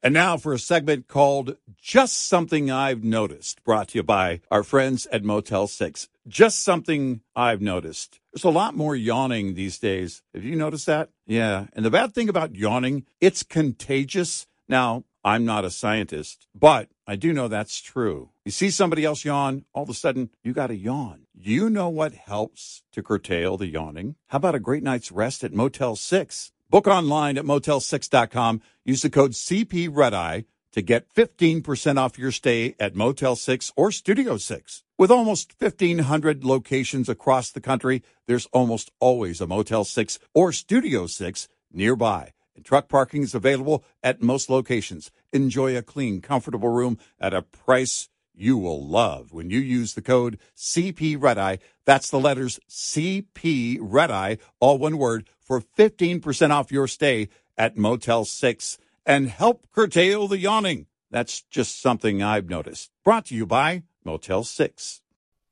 And now for a segment called Just Something I've Noticed, brought to you by our friends at Motel 6. Just something I've noticed. There's a lot more yawning these days. Have you noticed that? Yeah. And the bad thing about yawning, it's contagious. Now, I'm not a scientist, but I do know that's true. You see somebody else yawn, all of a sudden, you got to yawn. You know what helps to curtail the yawning? How about a great night's rest at Motel 6? Book online at motel6.com. Use the code CPRedEye to get 15% off your stay at Motel 6 or Studio 6. With almost 1,500 locations across the country, there's almost always a Motel 6 or Studio 6 nearby. And truck parking is available at most locations. Enjoy a clean, comfortable room at a price you will love when you use the code CPRedEye. That's the letters CPRedEye, all one word, for 15% off your stay at Motel 6 and help curtail the yawning. That's just something I've noticed. Brought to you by Motel 6.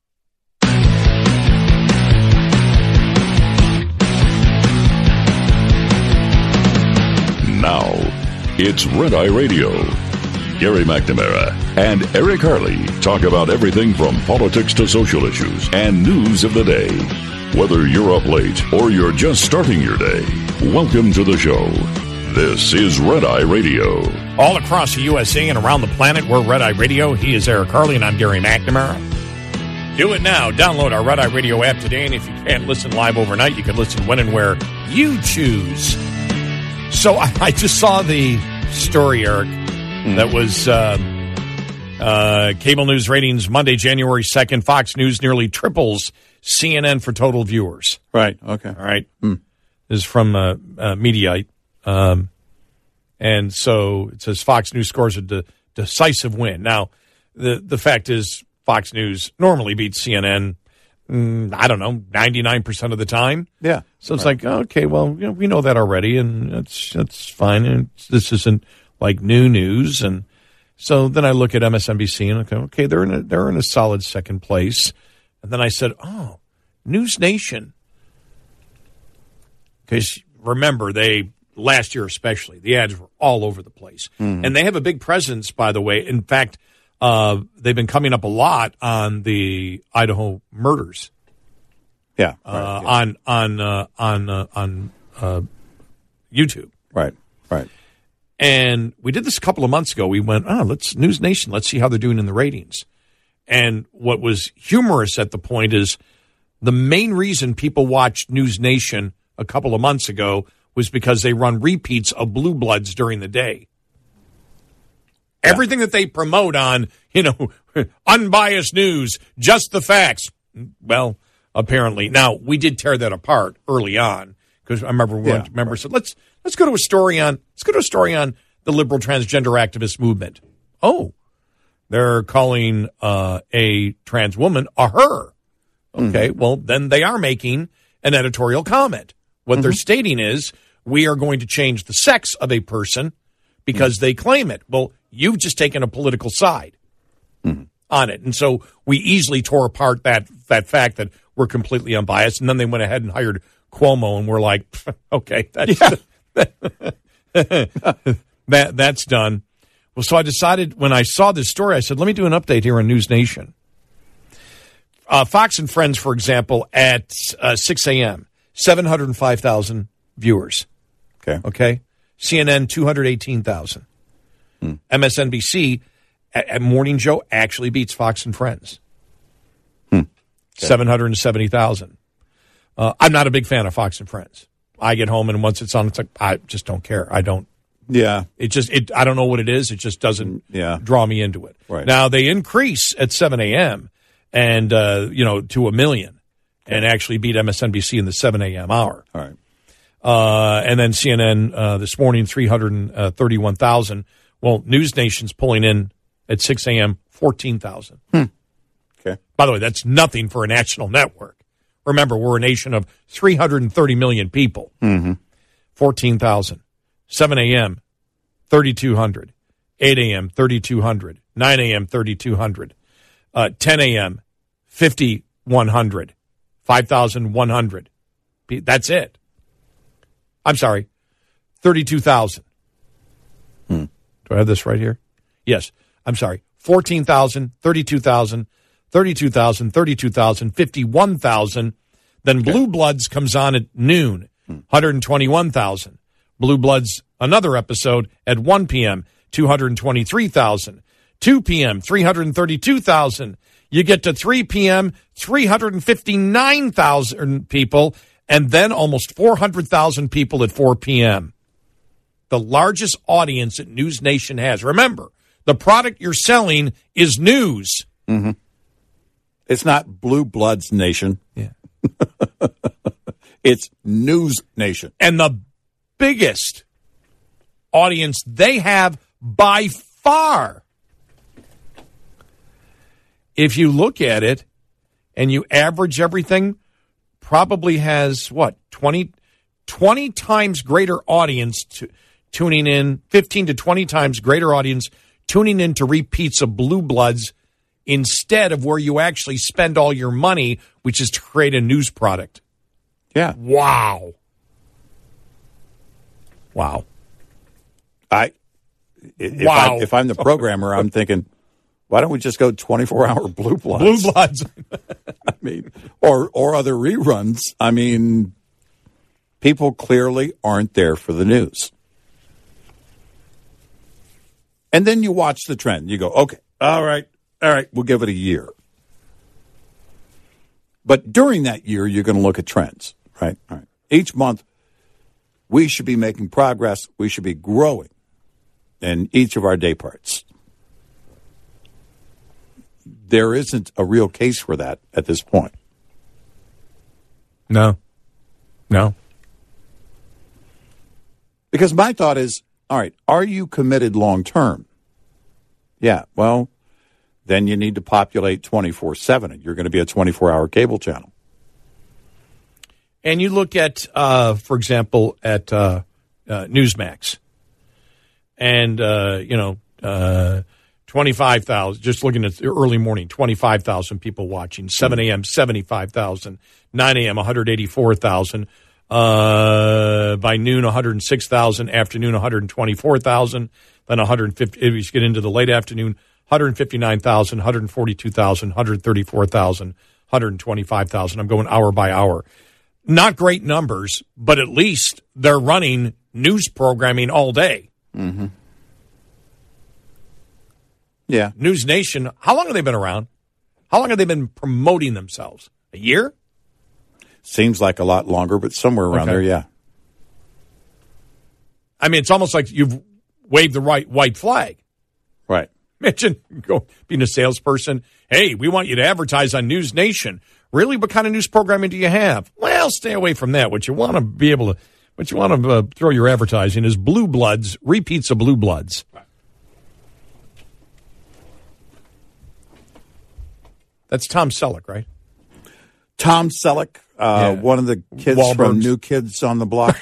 Now, it's Red Eye Radio. Gary McNamara and Eric Harley talk about everything from politics to social issues and news of the day. Whether you're up late or you're just starting your day, welcome to the show. This is Red Eye Radio. All across the USA and around the planet, we're Red Eye Radio. He is Eric Harley, and I'm Gary McNamara. Do it now. Download our Red Eye Radio app today, and if you can't listen live overnight, you can listen when and where you choose. So I just saw the story, Eric, that was cable news ratings Monday, January 2nd. Fox News nearly triples CNN for total viewers. Right, okay. All right. This is from Mediaite. And so it says Fox News scores a decisive win. Now, the fact is Fox News normally beats CNN, I don't know, 99% of the time. Yeah. So it's like, okay, well, you know, we know that already, and that's fine. And this isn't like new news. And so then I look at MSNBC and okay, they're in a solid second place. And then I said, oh, News Nation. Because remember, last year especially, the ads were all over the place. And they have a big presence, by the way. In fact, they've been coming up a lot on the Idaho murders. Yeah. On YouTube. Right. And we did this a couple of months ago. We went, let's News Nation. Let's see how they're doing in the ratings. And what was humorous at the point is the main reason people watched News Nation a couple of months ago was because they run repeats of Blue Bloods during the day. Yeah. Everything that they promote on, unbiased news, just the facts. Well, apparently. Now, we did tear that apart early on because I remember said, let's go to a story on the liberal transgender activist movement. Oh, they're calling a trans woman a her. Okay, well, then they are making an editorial comment. What they're stating is we are going to change the sex of a person because they claim it. Well, you've just taken a political side on it. And so we easily tore apart that fact that we're completely unbiased. And then they went ahead and hired Cuomo, and we're like, okay, that's done. Well, so I decided when I saw this story, I said, let me do an update here on News Nation. Fox and Friends, for example, at 6 a.m., 705,000 viewers. Okay. CNN, 218,000. MSNBC at Morning Joe actually beats Fox and Friends. 770,000. I'm not a big fan of Fox and Friends. I get home and once it's on, it's like, I just don't care. I don't. Yeah. I don't know what it is. It just doesn't draw me into it. Right. Now, they increase at 7 a.m. and, to 1 million and actually beat MSNBC in the 7 a.m. hour. All right. And then CNN this morning, 331,000. Well, News Nation's pulling in at 6 a.m., 14,000. Okay. By the way, that's nothing for a national network. Remember, we're a nation of 330 million people. 14,000. 7 a.m., 3,200. 8 a.m., 3,200. 9 a.m., 3,200. 10 a.m., 5,100. 5,100. That's it. I'm sorry, 32,000. Do I have this right here? Yes. I'm sorry. 14,000, 32,000, 32,000, 32,000, 51,000. Then Blue Bloods comes on at noon, 121,000. Blue Bloods, another episode at 1 p.m., 223,000. 2 p.m., 332,000. You get to 3 p.m., 359,000 people, and then almost 400,000 people at 4 p.m. The largest audience that News Nation has. Remember, the product you're selling is news. Mm-hmm. It's not Blue Bloods Nation. Yeah. It's News Nation. And the biggest audience they have by far. If you look at it and you average everything, probably has, 20 times greater audience tuning in, 15 to 20 times greater audience tuning in to repeats of Blue Bloods instead of where you actually spend all your money, which is to create a news product. Yeah. Wow. If I'm the programmer, I'm thinking, why don't we just go 24-hour Blue Bloods? Blue Bloods. I mean, or other reruns. I mean, people clearly aren't there for the news. And then you watch the trend. You go, okay, all right, we'll give it a year. But during that year, you're going to look at trends, right? All right. Each month, we should be making progress. We should be growing in each of our day parts. There isn't a real case for that at this point. No. Because my thought is, all right, are you committed long term? Yeah, well, then you need to populate 24/7, and you're going to be a 24-hour cable channel. And you look at, for example, at Newsmax, and 25,000. Just looking at the early morning, 25,000 people watching. 7 a.m. 75,000. 9 a.m. 184,000. By noon, 106,000. Afternoon, 124,000. Then 150. If you get into the late afternoon, 159,000, 142,000, 134,000, 125,000. I'm going hour by hour. Not great numbers, but at least they're running news programming all day. Mm-hmm. Yeah. News Nation, how long have they been around? How long have they been promoting themselves? A year? Seems like a lot longer, but somewhere around there, yeah. I mean, it's almost like you've waved the white flag. Right. Imagine being a salesperson. Hey, we want you to advertise on News Nation. Really? What kind of news programming do you have? Well, stay away from that. What you want to throw your advertising is Blue Bloods, repeats of Blue Bloods. That's Tom Selleck, right? Tom Selleck, one of the kids from New Kids on the Block.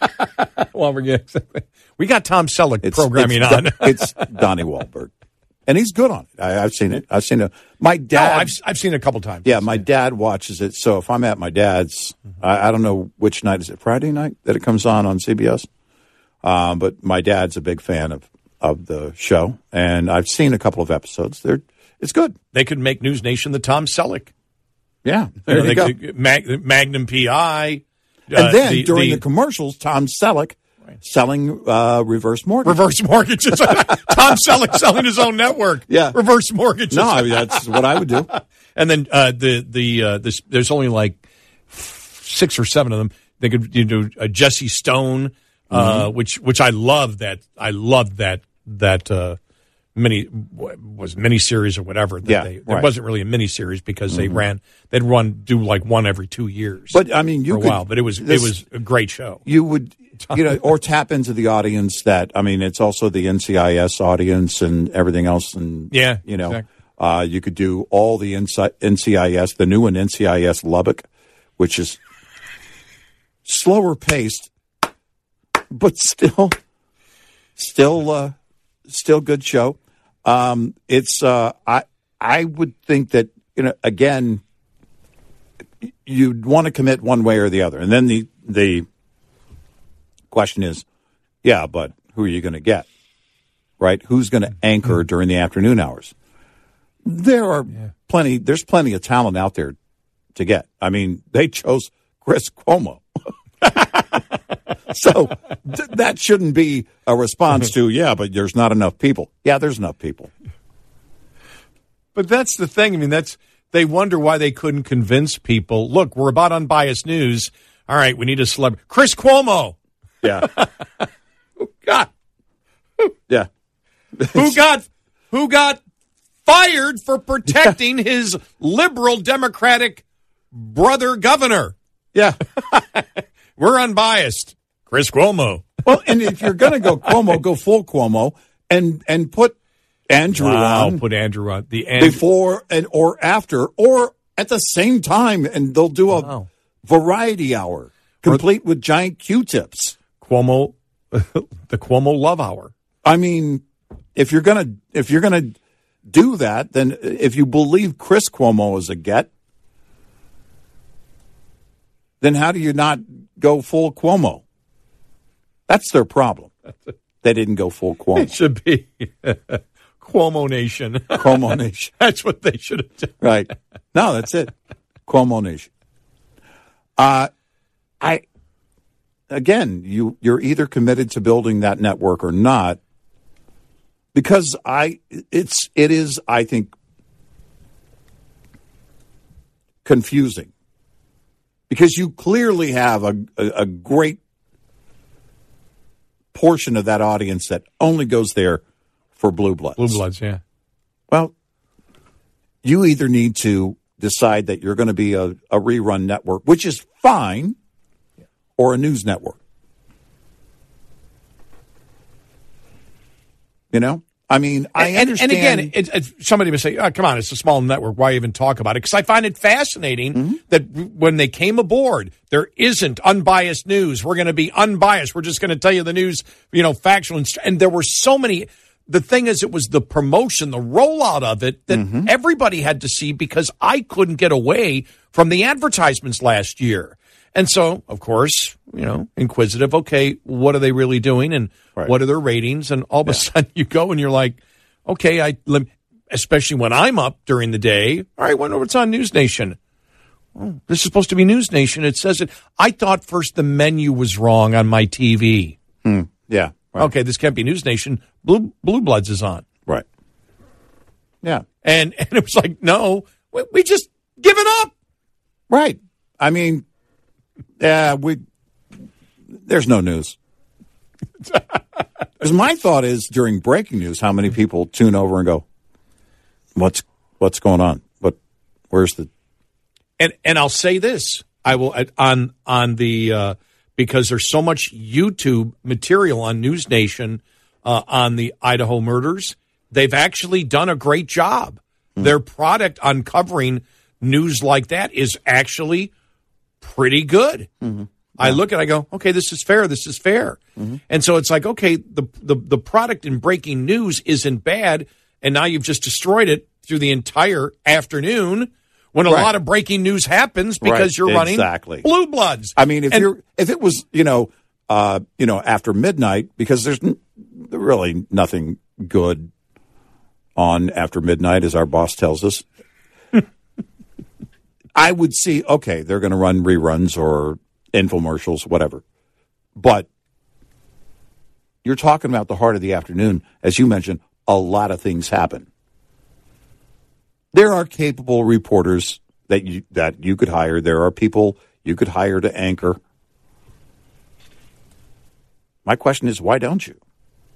We got Tom Selleck programming on. It's Donnie Wahlberg. And he's good on it. I've seen it. My dad. I've seen it a couple times. Yeah, my dad watches it. So if I'm at my dad's, I don't know which night. Is it Friday night that it comes on CBS? But my dad's a big fan of the show. And I've seen a couple of episodes. It's good. They could make News Nation the Tom Selleck. Yeah, there you go. Magnum PI. And then during the commercials, Tom Selleck selling reverse mortgages. Reverse mortgages. Tom Selleck selling his own network. Yeah. Reverse mortgages. No, I mean, that's what I would do. And then there's only like 6 or 7 of them. They could do Jesse Stone, which I love that. I loved that miniseries or whatever. It wasn't really a miniseries because they'd do like one every 2 years. But I mean, for a while. But it was a great show. You would, or tap into the audience that, I mean, it's also the NCIS audience and everything else. And exactly. You could do all the NCIS, the new one, NCIS Lubbock, which is slower paced, but still good show. I would think that, again, you'd want to commit one way or the other. And then the question is, but who are you going to get? right? Who's going to anchor during the afternoon hours? There's plenty of talent out there to get. I mean, they chose Chris Cuomo. So that shouldn't be a response to, yeah, but there's not enough people. Yeah, there's enough people. But that's the thing. I mean, they wonder why they couldn't convince people, look, we're about unbiased news. All right, we need a celebrity. Chris Cuomo. Yeah. God. Yeah. Who got fired for protecting his liberal Democratic brother governor? Yeah. We're unbiased. Chris Cuomo. Well, and if you're going to go Cuomo, go full Cuomo and put Andrew on. Put Andrew on. Before or after or at the same time, and they'll do a variety hour complete with giant Q-tips. Cuomo, the Cuomo Love Hour. I mean, if you're gonna do that, then if you believe Chris Cuomo is a get, then how do you not go full Cuomo? That's their problem. They didn't go full Cuomo. It should be Cuomo Nation. Cuomo Nation. That's what they should have done. Right. No, that's it. Cuomo Nation. You're either committed to building that network or not, because it is, I think, confusing. Because you clearly have a great portion of that audience that only goes there for Blue Bloods. Blue Bloods, yeah. Well, you either need to decide that you're going to be a rerun network, which is fine, or a news network. You know? I mean, I understand. And again, somebody may say, oh, come on, it's a small network. Why even talk about it? Because I find it fascinating that when they came aboard, there isn't unbiased news. We're going to be unbiased. We're just going to tell you the news, factual. And there were so many. The thing is, it was the promotion, the rollout of it that everybody had to see, because I couldn't get away from the advertisements last year. And so, of course, inquisitive, okay, what are they really doing and what are their ratings? And all of a sudden you go and you're like, okay, especially when I'm up during the day, all right, wonder what's on News Nation. Oh, this is supposed to be News Nation. It says it. I thought first the menu was wrong on my TV. Yeah. Right. Okay, this can't be News Nation. Blue Bloods is on. Right. Yeah. And it was like, no, we just given up. Right. I mean, there's no news. Because my thought is, during breaking news, how many people tune over and go, what's going on? Where's the... And I'll say this. I will on the because there's so much YouTube material on News Nation on the Idaho murders. They've actually done a great job. Their product on covering news like that is actually pretty good. I look at it, I go, okay, this is fair. This is fair. And so it's like, okay, the product in breaking news isn't bad, and now you've just destroyed it through the entire afternoon when a lot of breaking news happens because you're running Blue Bloods. I mean, if it was, after midnight, because there's really nothing good on after midnight, as our boss tells us, I would see, okay, they're going to run reruns or infomercials, whatever. But you're talking about the heart of the afternoon. As you mentioned, a lot of things happen. There are capable reporters that you could hire. There are people you could hire to anchor. My question is, why don't you?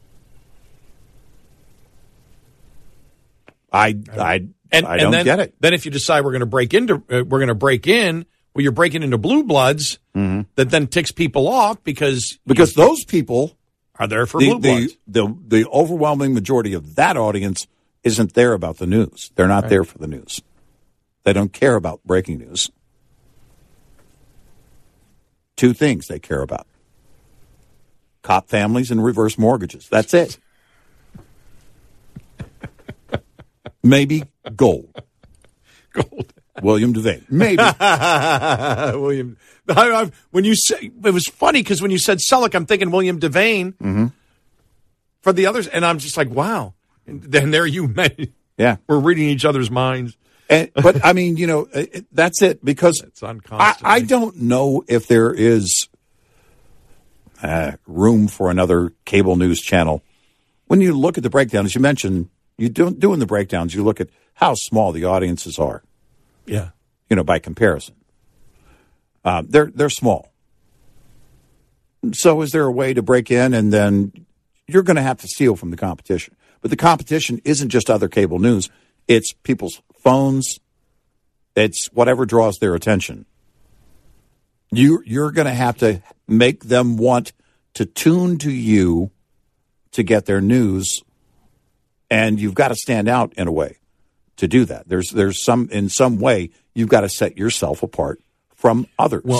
I don't get it. Then if you decide we're going to break in, well, you're breaking into Blue Bloods. That then ticks people off because those people are there for Blue Bloods. The overwhelming majority of that audience isn't there about the news. They're not there for the news. They don't care about breaking news. Two things they care about: cop families and reverse mortgages. That's it. Maybe gold. William Devane. Maybe. William. When you say, it was funny because when you said Selleck, I'm thinking William Devane. for the others. And I'm just like, wow. And then there you met. Yeah. We're reading each other's minds. But, I mean, that's it, because It's on constantly. I don't know if there is room for another cable news channel. When you look at the breakdown, as you mentioned, doing the breakdowns, you look at how small the audiences are. Yeah. By comparison. They're small. So is there a way to break in, and then you're going to have to steal from the competition? But the competition isn't just other cable news. It's people's phones. It's whatever draws their attention. You're going to have to make them want to tune to you to get their news, and you've got to stand out in a way to do that. There's in some way you've got to set yourself apart from others. Well,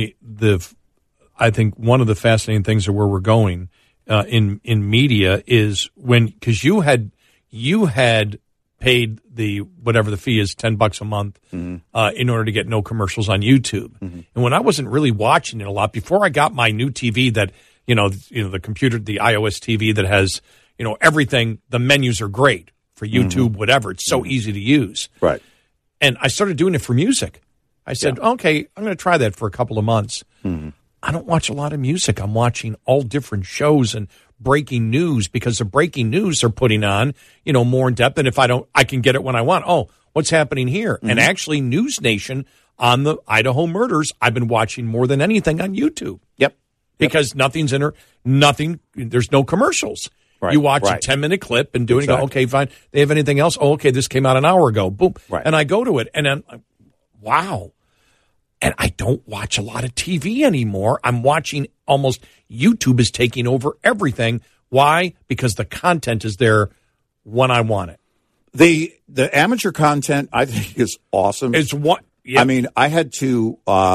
I think one of the fascinating things of where we're going in media is because you had paid the whatever the fee is, $10 a month, in order to get no commercials on YouTube. Mm-hmm. And when I wasn't really watching it a lot, before I got my new TV that the computer, the iOS TV that has everything, the menus are great for YouTube, whatever. It's so easy to use. Right. And I started doing it for music. I said, okay, I'm going to try that for a couple of months. Mm-hmm. I don't watch a lot of music. I'm watching all different shows and breaking news, because the breaking news they're putting on, more in depth. And if I can get it when I want. Oh, what's happening here? Mm-hmm. And actually, News Nation on the Idaho murders, I've been watching more than anything on YouTube. Yep. Because there's no commercials. Right. You watch a 10-minute clip and go, okay, fine. They have anything else? Oh, okay, this came out an hour ago. Boom. Right. And I go to it, and I'm like, wow. And I don't watch a lot of TV anymore. I'm watching almost YouTube is taking over everything. Why? Because the content is there when I want it. The amateur content, I think, is awesome. It's what? Yeah. I mean, I had to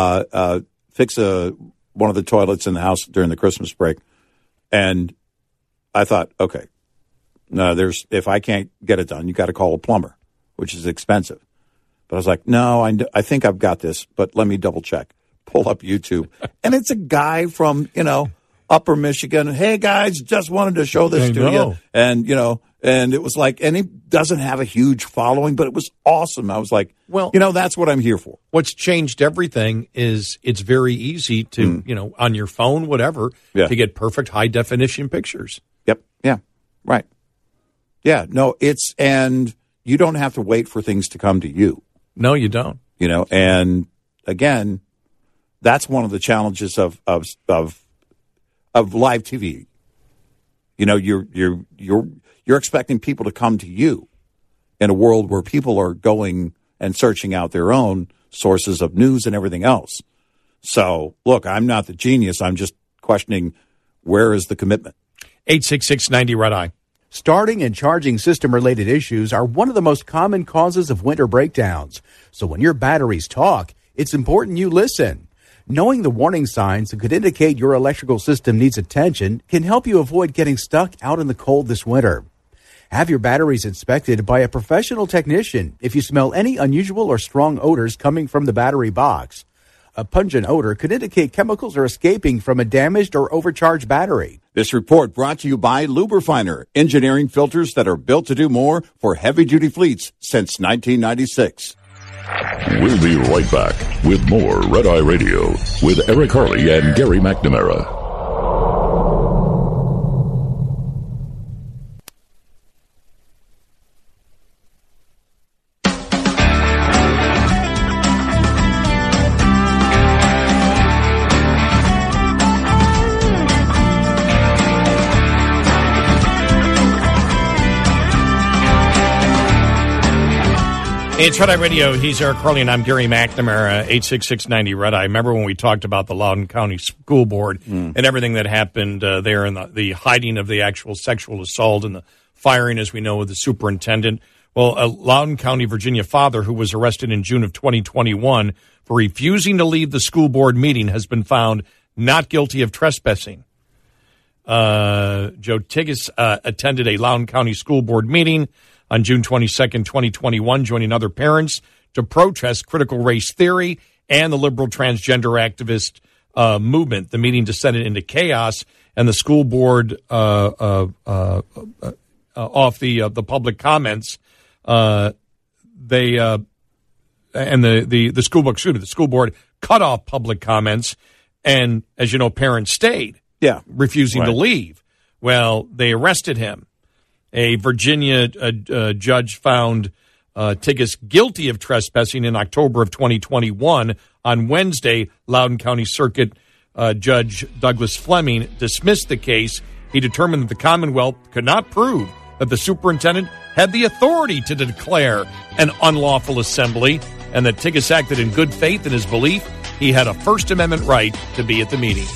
fix one of the toilets in the house during the Christmas break, and I thought, okay, no, if I can't get it done, you got to call a plumber, which is expensive. But I was like, no, I think I've got this, but let me double check. Pull up YouTube. And it's a guy from, Upper Michigan. Hey, guys, just wanted to show this to you. And, and it was like, and he doesn't have a huge following, but it was awesome. I was like, well, that's what I'm here for. What's changed everything is it's very easy to, on your phone, whatever, to get perfect high-definition pictures. Yep. Yeah. Right. Yeah. No, and you don't have to wait for things to come to you. No, you don't. And again, that's one of the challenges of live TV. You're expecting people to come to you in a world where people are going and searching out their own sources of news and everything else. So, look, I'm not the genius. I'm just questioning, where is the commitment? 866-90-RED-EYE. Starting and charging system-related issues are one of the most common causes of winter breakdowns. So when your batteries talk, it's important you listen. Knowing the warning signs that could indicate your electrical system needs attention can help you avoid getting stuck out in the cold this winter. Have your batteries inspected by a professional technician if you smell any unusual or strong odors coming from the battery box. A pungent odor could indicate chemicals are escaping from a damaged or overcharged battery. This report brought to you by Lubrifiner, engineering filters that are built to do more for heavy-duty fleets since 1996. We'll be right back with more Red Eye Radio with Eric Harley and Gary McNamara. It's Red Eye Radio. He's Eric Harley, and I'm Gary McNamara, 866-90-RED-EYE. Remember when we talked about the Loudoun County School Board and everything that happened there, and the hiding of the actual sexual assault and the firing, as we know, of the superintendent? Well, a Loudoun County, Virginia father who was arrested in June of 2021 for refusing to leave the school board meeting has been found not guilty of trespassing. Joe Tigas attended a Loudoun County School Board meeting on June 22nd, 2021, joining other parents to protest critical race theory and the liberal transgender activist movement. The meeting descended into chaos, and the school board off the public comments. The school board cut off public comments, and as you know, parents stayed, refusing to leave. Well, they arrested him. A Virginia judge found Tigas guilty of trespassing in October of 2021. On Wednesday, Loudoun County Circuit Judge Douglas Fleming dismissed the case. He determined that the Commonwealth could not prove that the superintendent had the authority to declare an unlawful assembly, and that Tigas acted in good faith in his belief he had a First Amendment right to be at the meeting.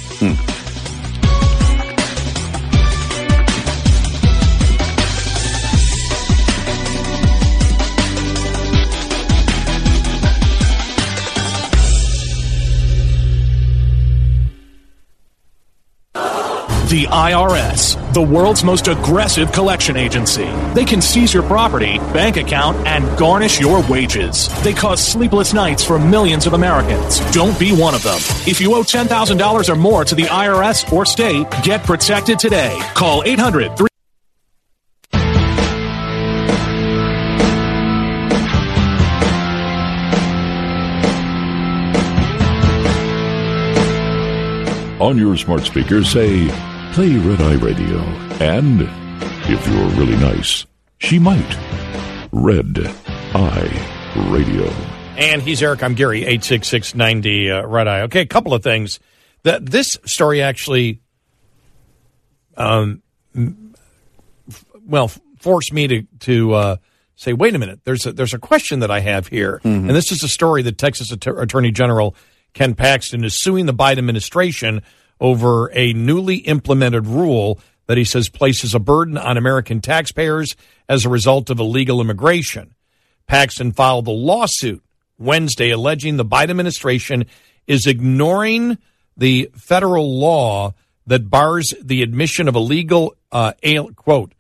The IRS, the world's most aggressive collection agency. They can seize your property, bank account, and garnish your wages. They cause sleepless nights for millions of Americans. Don't be one of them. If you owe $10,000 or more to the IRS or state, get protected today. Call 800-3... On your smart speaker, say, play Red Eye Radio. And, if you're really nice, she might. Red Eye Radio. And he's Eric. I'm Gary, 866-90 Red Eye. Okay, a couple of things. This story actually, forced me to say, wait a minute, there's a question that I have here. Mm-hmm. And this is a story that Texas Attorney General Ken Paxton is suing the Biden administration over a newly implemented rule that he says places a burden on American taxpayers as a result of illegal immigration. Paxton filed a lawsuit Wednesday alleging the Biden administration is ignoring the federal law that bars the admission of illegal illegal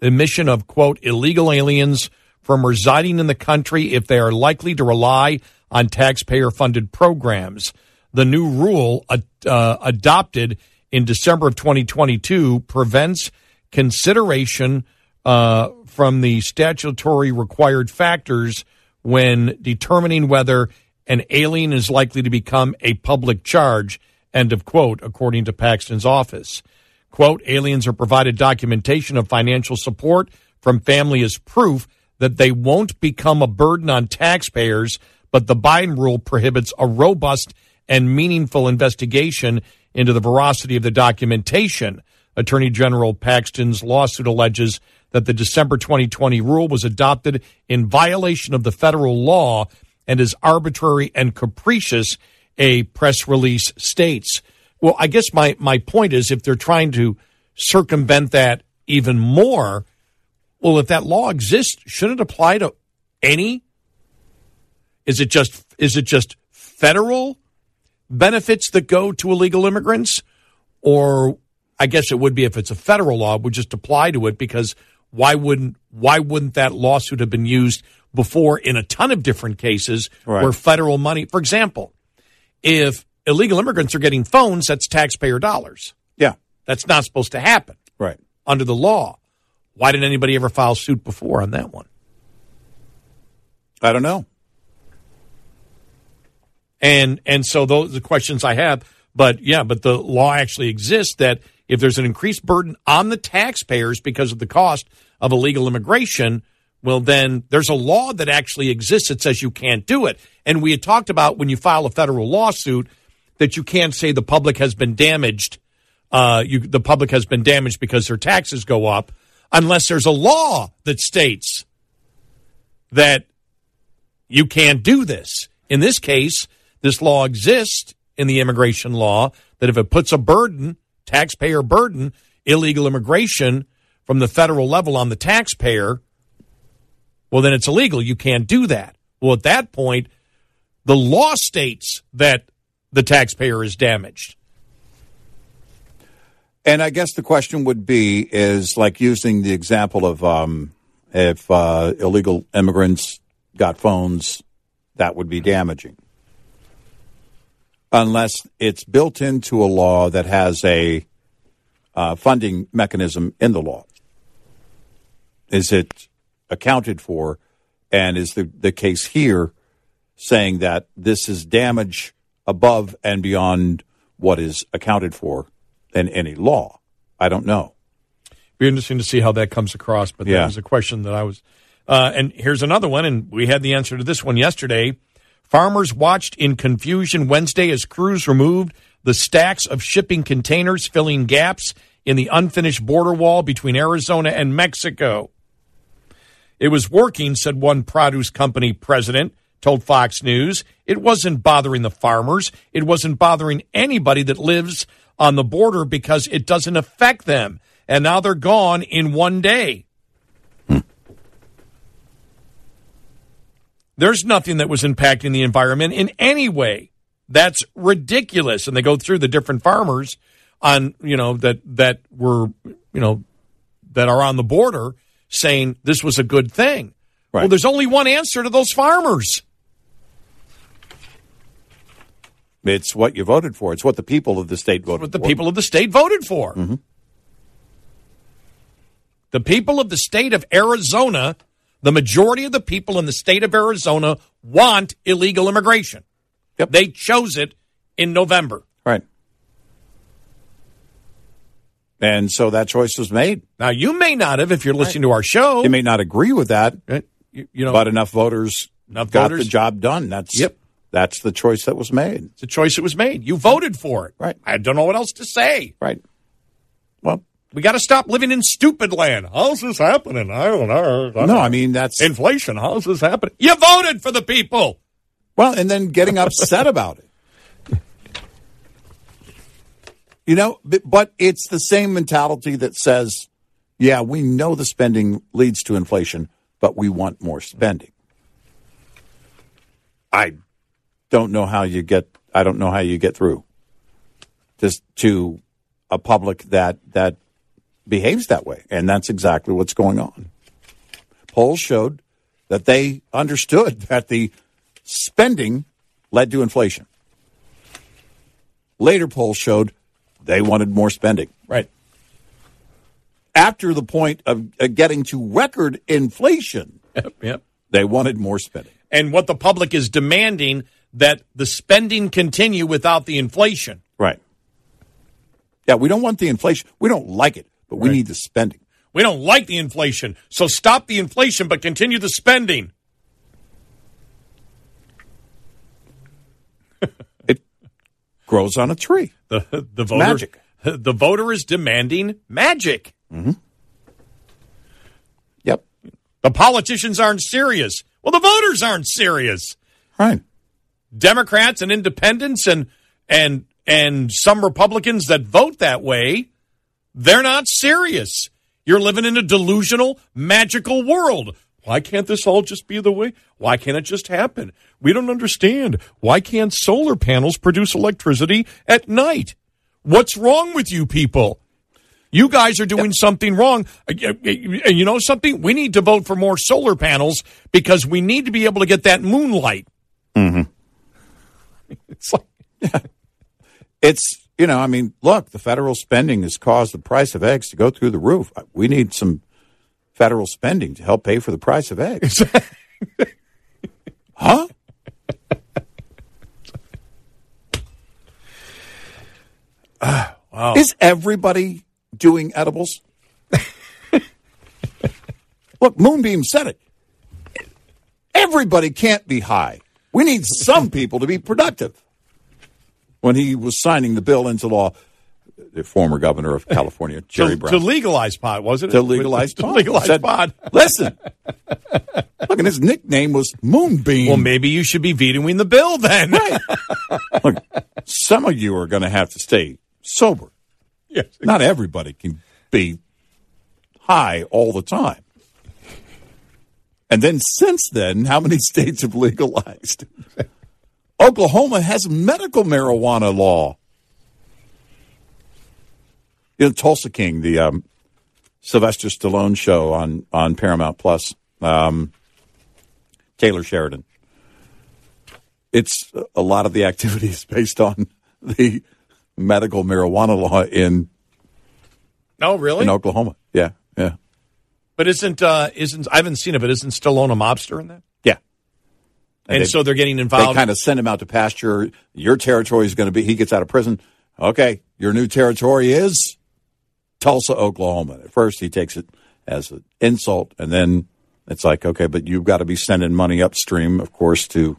aliens from residing in the country if they are likely to rely on taxpayer-funded programs. The new rule adopted in December of 2022 prevents consideration from the statutory required factors when determining whether an alien is likely to become a public charge, end of quote, according to Paxton's office. Quote, aliens are provided documentation of financial support from family as proof that they won't become a burden on taxpayers, but the Biden rule prohibits a robust and meaningful investigation into the veracity of the documentation. Attorney General Paxton's lawsuit alleges that the December 2020 rule was adopted in violation of the federal law and is arbitrary and capricious, a press release states. Well, I guess my point is if they're trying to circumvent that even more, well, if that law exists, shouldn't it apply to any? Is it just federal benefits that go to illegal immigrants? Or I guess it would be if it's a federal law, it would just apply to it, because why wouldn't that lawsuit have been used before in a ton of different cases where federal money, for example, if illegal immigrants are getting phones, that's taxpayer dollars. Yeah. That's not supposed to happen. Right. Under the law. Why didn't anybody ever file suit before on that one? I don't know. And so those are the questions I have. But the law actually exists that if there's an increased burden on the taxpayers because of the cost of illegal immigration, well, then there's a law that actually exists that says you can't do it. And we had talked about when you file a federal lawsuit that you can't say the public has been damaged. The public has been damaged because their taxes go up unless there's a law that states that you can't do this. In this case, this law exists in the immigration law that if it puts a burden, taxpayer burden, illegal immigration from the federal level on the taxpayer, well, then it's illegal. You can't do that. Well, at that point, the law states that the taxpayer is damaged. And I guess the question would be is like using the example of if illegal immigrants got phones, that would be damaging. unless it's built into a law that has a funding mechanism in the law. Is it accounted for? And is the case here saying that this is damage above and beyond what is accounted for in any law? I don't know. Be interesting to see how that comes across, but that was a question that I was... and here's another one, and we had the answer to this one yesterday. Farmers watched in confusion Wednesday as crews removed the stacks of shipping containers filling gaps in the unfinished border wall between Arizona and Mexico. It was working, said one produce company president, told Fox News. It wasn't bothering the farmers. It wasn't bothering anybody that lives on the border because it doesn't affect them. And now they're gone in one day. There's nothing that was impacting the environment in any way. That's ridiculous. And they go through the different farmers on, that were, that are on the border saying this was a good thing. Right. Well, there's only one answer to those farmers. It's what you voted for. It's what the people of the state voted for. It's what the people of the state voted for. Mm-hmm. The people of the state of Arizona, the majority of the people in the state of Arizona want illegal immigration. Yep. They chose it in November. Right. And so that choice was made. Now, you may not have, if you're listening to our show. You may not agree with that, right? But enough voters got the job done. That's the choice that was made. It's a choice that was made. You voted for it. Right. I don't know what else to say. Right. Well, we got to stop living in stupid land. How's this happening? I don't know. No, I mean, that's... Inflation. How's this happening? You voted for the people. Well, and then getting upset about it. But it's the same mentality that says, yeah, we know the spending leads to inflation, but we want more spending. I don't know how you get through just to a public that behaves that way. And that's exactly what's going on. Polls showed that they understood that the spending led to inflation. Later polls showed they wanted more spending. Right. After the point of getting to record inflation, they wanted more spending. And what the public is demanding, that the spending continue without the inflation. Right. Yeah, we don't want the inflation. We don't like it, but we need the spending. We don't like the inflation, so stop the inflation, but continue the spending. It grows on a tree. The voter, magic. The voter is demanding magic. Mm-hmm. Yep. The politicians aren't serious. Well, the voters aren't serious. Right. Democrats and independents and some Republicans that vote that way, they're not serious. You're living in a delusional, magical world. Why can't this all just be the way? Why can't it just happen? We don't understand. Why can't solar panels produce electricity at night? What's wrong with you people? You guys are doing something wrong. You know something? We need to vote for more solar panels because we need to be able to get that moonlight. Mm-hmm. It's like... look, the federal spending has caused the price of eggs to go through the roof. We need some federal spending to help pay for the price of eggs. Huh? Wow. Is everybody doing edibles? Look, Moonbeam said it. Everybody can't be high. We need some people to be productive. When he was signing the bill into law, the former governor of California, Jerry Brown. To legalize pot, wasn't it? To legalize pot. To legalize pot. Listen, look, and his nickname was Moonbeam. Well, maybe you should be vetoing the bill then. Right. Look, some of you are going to have to stay sober. Yes. Not everybody can be high all the time. And then since then, how many states have legalized? Oklahoma has medical marijuana law. Tulsa King, the Sylvester Stallone show on Paramount Plus, Taylor Sheridan. It's a lot of the activities based on the medical marijuana law in Oklahoma. Yeah. But isn't I haven't seen it, but isn't Stallone a mobster in that? Yeah. And so they're getting involved. They kind of send him out to pasture. Your territory is going to be, he gets out of prison. Okay, your new territory is Tulsa, Oklahoma. At first, he takes it as an insult, and then it's like, okay, but you've got to be sending money upstream, of course, to,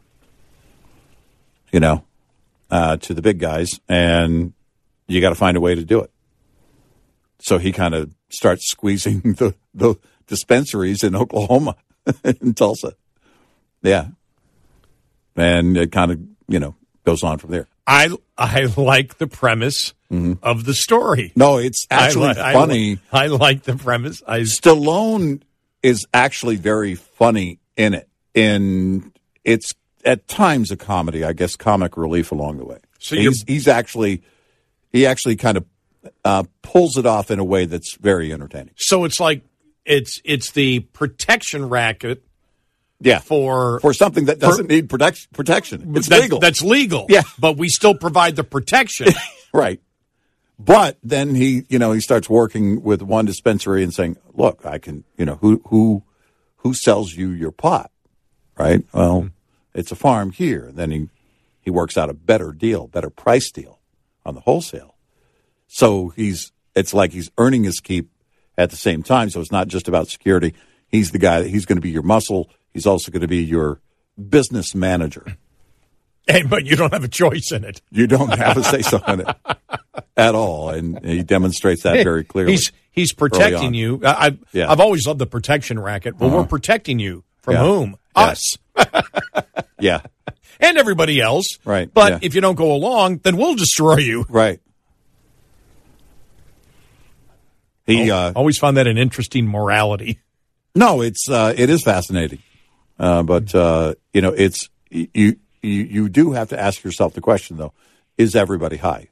to the big guys, and you got to find a way to do it. So he kind of starts squeezing the dispensaries in Oklahoma, in Tulsa. Yeah. And it kind of, goes on from there. I like the premise of the story. No, it's actually funny. I like the premise. Stallone is actually very funny in it. And it's at times a comedy, I guess, comic relief along the way. So he actually kind of pulls it off in a way that's very entertaining. So it's like it's the protection racket. Yeah, for something that doesn't need protection. It's legal. That's legal. Yeah, but we still provide the protection. Right. But then he starts working with one dispensary and saying, "Look, I can, who sells you your pot?" Right? Well, it's a farm here. And then he works out a better price deal on the wholesale. So it's like he's earning his keep at the same time. So it's not just about security. He's the guy. He's going to be your muscle. He's also going to be your business manager. Hey, but you don't have a choice in it. You don't have a say-so in it at all, and he demonstrates that very clearly. He's protecting you. I've always loved the protection racket. Well, we're protecting you from whom? Us. Yeah. And everybody else. Right. But if you don't go along, then we'll destroy you. Right. He always found that an interesting morality. No, it is fascinating. But it's you do have to ask yourself the question, though, is everybody high?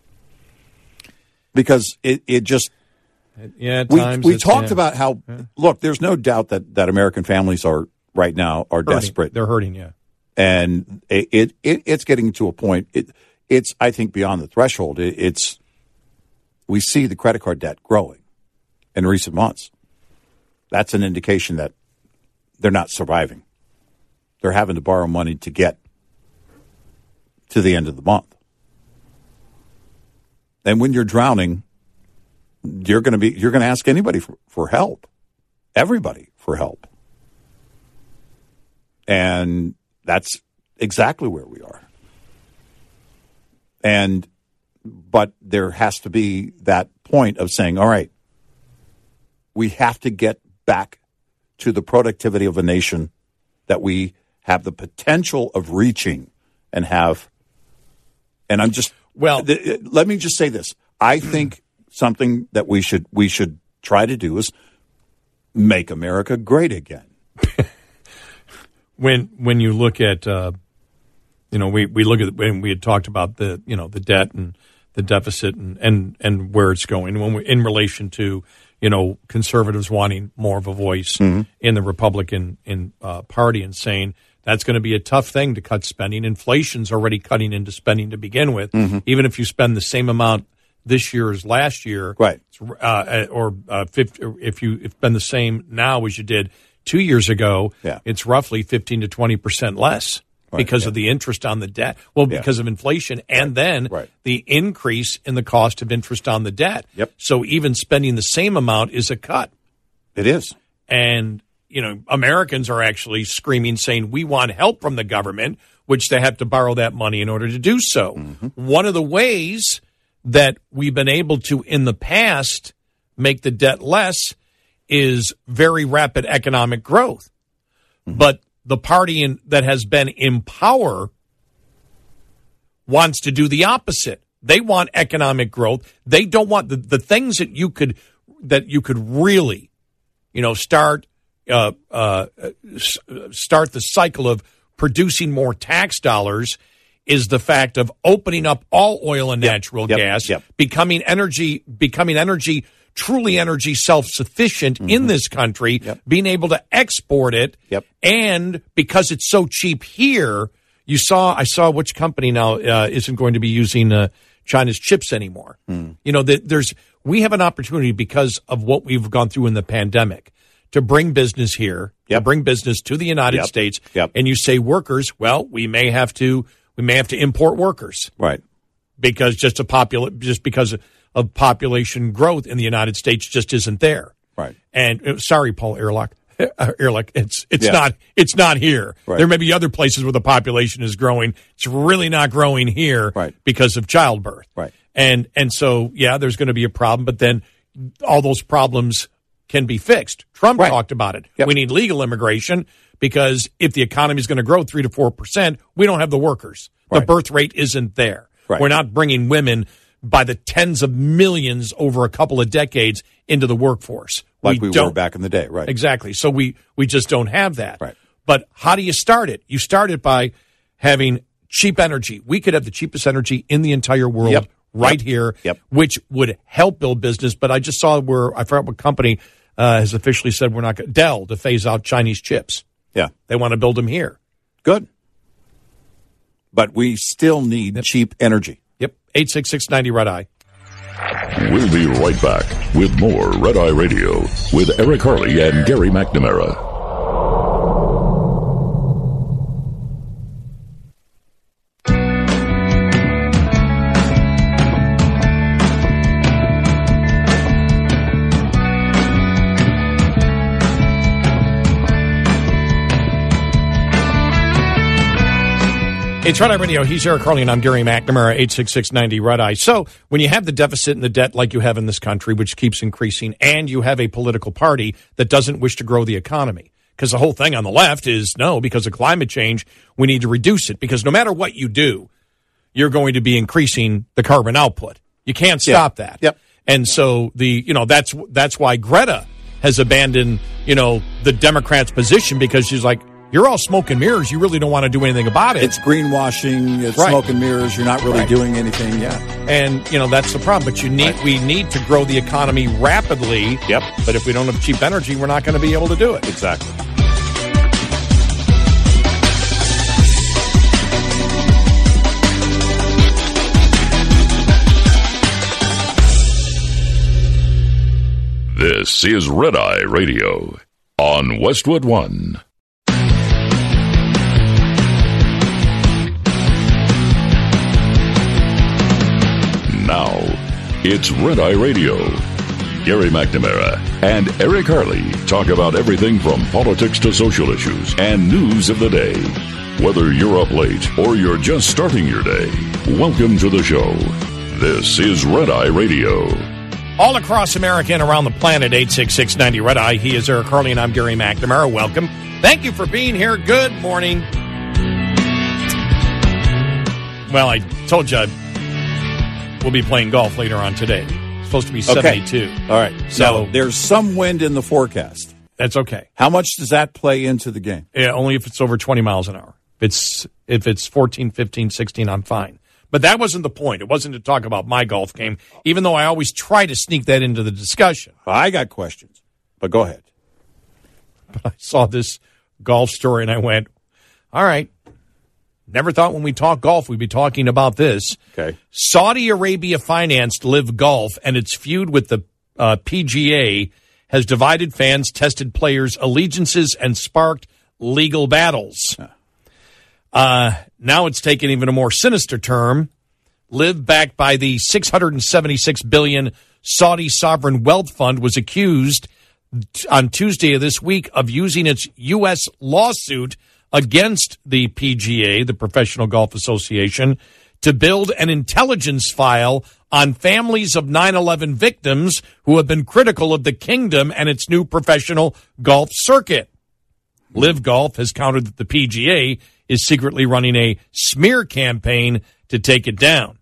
Because it just we talked about how look, there's no doubt that American families are right now desperate. They're hurting, yeah. And it's getting to a point. It's I think beyond the threshold. We see the credit card debt growing in recent months. That's an indication that they're not surviving. They're having to borrow money to get to the end of the month. And when you're drowning, you're going to ask anybody for help. Everybody for help. And that's exactly where we are. But there has to be that point of saying, all right, we have to get back to the productivity of a nation that we have the potential of reaching and have. And let me just say this. I think something that we should try to do is make America great again. When you look at, we look at when we had talked about the debt and the deficit and where it's going in relation to, conservatives wanting more of a voice in the Republican Party and saying that's going to be a tough thing to cut spending. Inflation's already cutting into spending to begin with. Even if you spend the same amount this year as last year, right? If you spend the same now as you did 2 years ago, it's roughly 15 to 20% less. Because of the interest on the debt. Well, because of inflation and then the increase in the cost of interest on the debt. Yep. So even spending the same amount is a cut. It is. And, Americans are actually screaming, saying we want help from the government, which they have to borrow that money in order to do so. One of the ways that we've been able to, in the past, make the debt less is very rapid economic growth. But the party that has been in power wants to do the opposite. They want economic growth. They don't want the things that you could really, start the cycle of producing more tax dollars is the fact of opening up all oil and natural gas, becoming energy truly energy self-sufficient in this country, being able to export it, and because it's so cheap here, I saw which company now isn't going to be using China's chips anymore. We have an opportunity because of what we've gone through in the pandemic to bring business here, to bring business to the United States. And you say workers, well, we may have to import workers. Right. Because just because of population growth in the United States just isn't there. Right. And sorry, Paul Ehrlich. It's not here. Right. There may be other places where the population is growing. It's really not growing here because of childbirth. Right. And so, there's going to be a problem, but then all those problems can be fixed. Trump talked about it. Yep. We need legal immigration because if the economy is going to grow 3 to 4%, we don't have the workers. The birth rate isn't there. Right. We're not bringing women by the tens of millions over a couple of decades into the workforce. Like we were back in the day, right? Exactly. So we just don't have that. Right. But how do you start it? You start it by having cheap energy. We could have the cheapest energy in the entire world here, which would help build business. But I just saw I forgot what company has officially said we're not going Dell to phase out Chinese chips. Yeah. They want to build them here. Good. But we still need cheap energy. Yep. 866-90-RED-I. We'll be right back with more Red Eye Radio with Eric Harley and Gary McNamara. It's Red Eye Radio. He's Eric Harley, and I'm Gary McNamara, 866-90-RED-I. So when you have the deficit and the debt like you have in this country, which keeps increasing, and you have a political party that doesn't wish to grow the economy, because the whole thing on the left is, no, because of climate change, we need to reduce it, because no matter what you do, you're going to be increasing the carbon output. You can't stop that. Yep. And so that's why Greta has abandoned, the Democrats' position, because she's like, you're all smoke and mirrors. You really don't want to do anything about it. It's greenwashing. It's smoke and mirrors. You're not really doing anything. Yeah. And, that's the problem. But we need to grow the economy rapidly. Yep. But if we don't have cheap energy, we're not going to be able to do it. Exactly. This is Red Eye Radio on Westwood One. Now, it's Red Eye Radio. Gary McNamara and Eric Harley talk about everything from politics to social issues and news of the day. Whether you're up late or you're just starting your day, welcome to the show. This is Red Eye Radio. All across America and around the planet, 866-90-RED-I. He is Eric Harley, and I'm Gary McNamara. Welcome. Thank you for being here. Good morning. Well, I told you we'll be playing golf later on today. It's supposed to be 72. Okay. All right. So there's some wind in the forecast. That's okay. How much does that play into the game? Yeah, only if it's over 20 miles an hour. If it's 14, 15, 16, I'm fine. But that wasn't the point. It wasn't to talk about my golf game, even though I always try to sneak that into the discussion. I got questions, but go ahead. But I saw this golf story, and I went, all right. Never thought when we talk golf we'd be talking about this. Okay. Saudi Arabia financed Live Golf, and its feud with the PGA has divided fans, tested players' allegiances, and sparked legal battles. Now it's taken even a more sinister turn. Live, backed by the $676 billion Saudi Sovereign Wealth Fund, was accused on Tuesday of this week of using its U.S. lawsuit against the PGA, the Professional Golf Association, to build an intelligence file on families of 9/11 victims who have been critical of the kingdom and its new professional golf circuit. Live Golf has countered that the PGA is secretly running a smear campaign to take it down.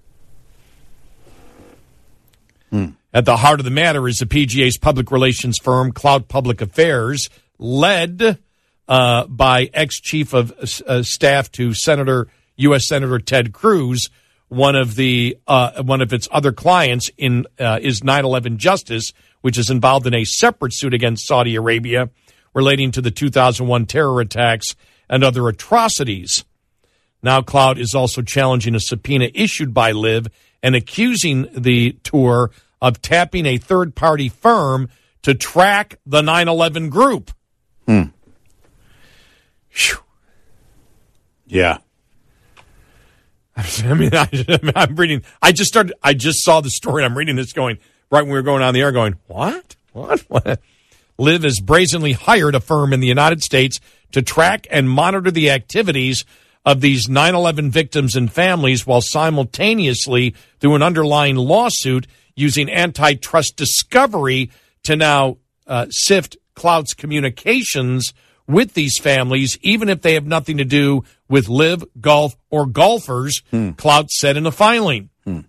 At the heart of the matter is the PGA's public relations firm, Cloud Public Affairs, led by ex-chief of staff to U.S. Senator Ted Cruz. One of its other clients is 9/11 Justice, which is involved in a separate suit against Saudi Arabia relating to the 2001 terror attacks and other atrocities. Now Cloud is also challenging a subpoena issued by LIV and accusing the tour of tapping a third-party firm to track the 9/11 group. Yeah. I mean, I'm reading. I just saw the story. I'm reading this going, right when we were going on the air going, what? LIV has brazenly hired a firm in the United States to track and monitor the activities of these 9/11 victims and families while simultaneously, through an underlying lawsuit, using antitrust discovery to now sift Cloud's communications with these families, even if they have nothing to do with LIV, golf, or golfers, Cloud said in a filing.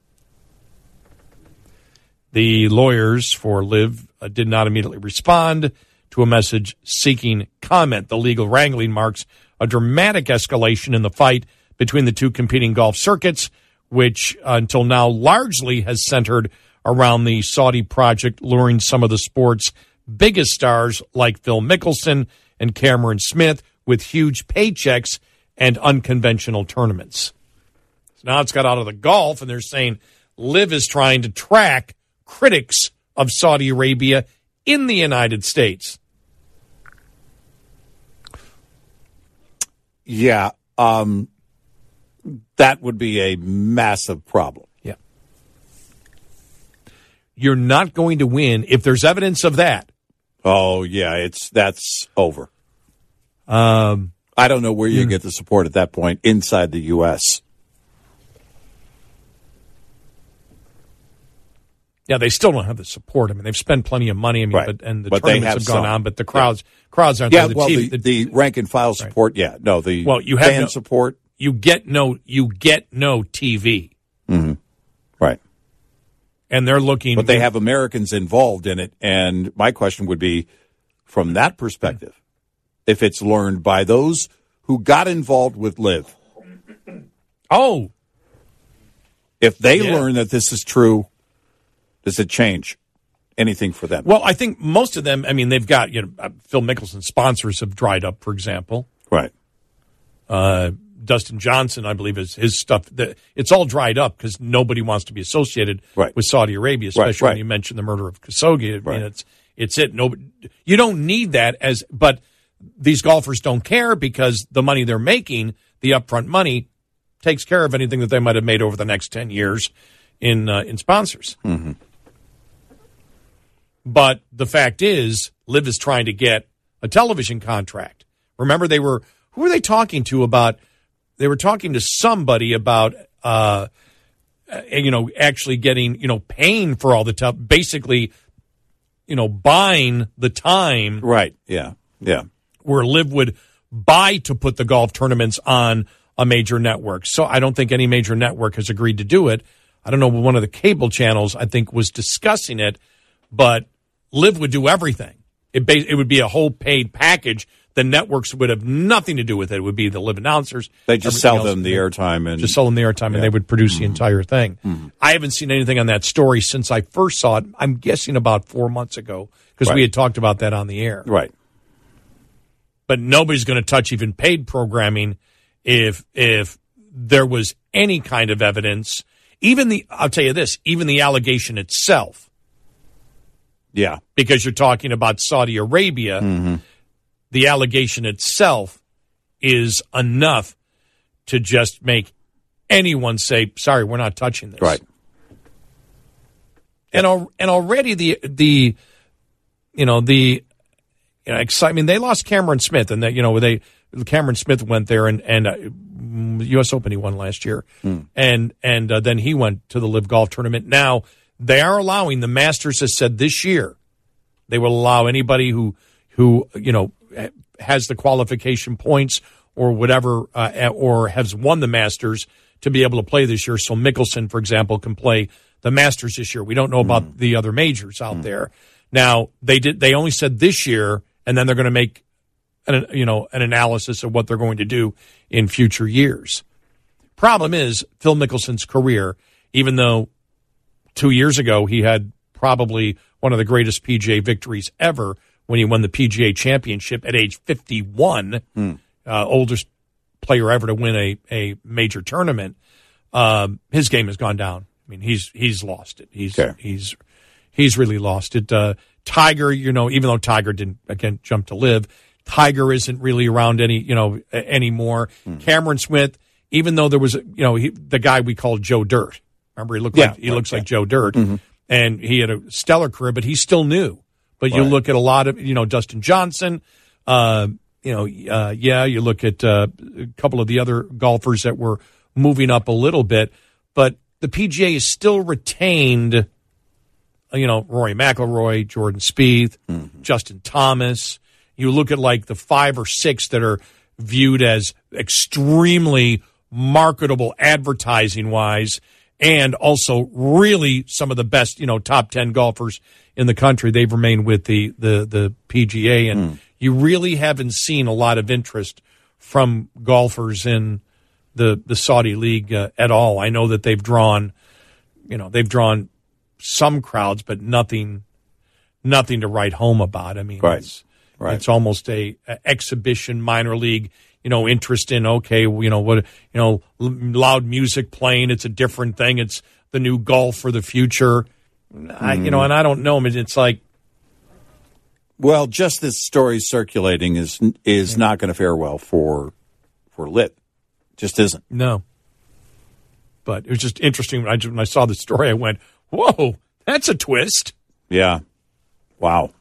The lawyers for LIV did not immediately respond to a message seeking comment. The legal wrangling marks a dramatic escalation in the fight between the two competing golf circuits, which until now largely has centered around the Saudi project, luring some of the sport's biggest stars like Phil Mickelson and Cameron Smith with huge paychecks and unconventional tournaments. So now it's got out of the golf, and they're saying LIV is trying to track critics of Saudi Arabia in the United States. Yeah, that would be a massive problem. Yeah. You're not going to win if there's evidence of that. Oh, yeah, that's over. I don't know where you get the support at that point inside the U.S. Yeah, they still don't have the support. I mean, they've spent plenty of money. I mean, Right. but the But tournaments they have have gone some. on, but the crowds aren't Yeah, there. well, the rank and file support, yeah. No, the you have fan support. You get no TV, Right. and they're looking. But they have Americans involved in it, and my question would be, from that perspective, if it's learned by those who got involved with LIV, if they learn that this is true, does it change anything for them? Well, I think most of them. I mean, they've got Phil Mickelson sponsors have dried up, for example. Right. Dustin Johnson, I believe, is his stuff. It's all dried up because nobody wants to be associated with Saudi Arabia, especially when you mention the murder of Khashoggi. I mean, it's it. Nobody, you don't need that but these golfers don't care because the money they're making, the upfront money, takes care of anything that they might have made over the next 10 years in sponsors. Mm-hmm. But the fact is, LIV is trying to get a television contract. Remember, who were they talking to about? They were talking to somebody about, actually getting, paying for all the basically, buying the time. Right. Yeah. Yeah. Where LIV would buy to put the golf tournaments on a major network. So I don't think any major network has agreed to do it. I don't know, one of the cable channels, I think, was discussing it, but LIV would do everything. It would be a whole paid package. The networks would have nothing to do with it. It would be the LIV announcers. They just sell them the airtime. And and they would produce the entire thing. Mm-hmm. I haven't seen anything on that story since I first saw it. I'm guessing about 4 months ago because we had talked about that on the air. Right. But nobody's going to touch even paid programming if there was any kind of evidence. I'll tell you this, even the allegation itself. Yeah. Because you're talking about Saudi Arabia. Mm-hmm. The allegation itself is enough to just make anyone say, sorry, we're not touching this. Right. And already the excitement, they lost Cameron Smith, and that, Cameron Smith went there and U.S. Open he won last year. And then he went to the LIV Golf Tournament. Now, they are allowing, the Masters has said this year, they will allow anybody who has the qualification points or whatever, or has won the Masters to be able to play this year. So Mickelson, for example, can play the Masters this year. We don't know about the other majors out there. Now, they only said this year, and then they're going to make an analysis of what they're going to do in future years. Problem is, Phil Mickelson's career, even though 2 years ago he had probably one of the greatest PGA victories ever when he won the PGA Championship at age 51, oldest player ever to win a major tournament, his game has gone down. I mean, he's lost it. He's really lost it. Tiger, even though Tiger didn't again jump to live, Tiger isn't really around anymore. Cameron Smith, even though there was the guy we called Joe Dirt. Remember, he looks like Joe Dirt, and he had a stellar career, but he's still new. But you look at a lot of Dustin Johnson. You look at a couple of the other golfers that were moving up a little bit, but the PGA is still retained. Rory McIlroy, Jordan Spieth, Justin Thomas. You look at like the 5 or 6 that are viewed as extremely marketable advertising-wise, and also really some of the best, top 10 golfers in the country. They've remained with the PGA, and you really haven't seen a lot of interest from golfers in the Saudi League at all. I know that they've drawn some crowds, but nothing to write home about. I mean, it's almost a exhibition minor league, interest in, loud music playing. It's a different thing. It's the new golf for the future. And I don't know. I mean, it's like, well, just this story circulating is not going to fare well for LIV. Just isn't. No. But it was just interesting when I saw the story. I went, whoa, that's a twist. Yeah. Wow.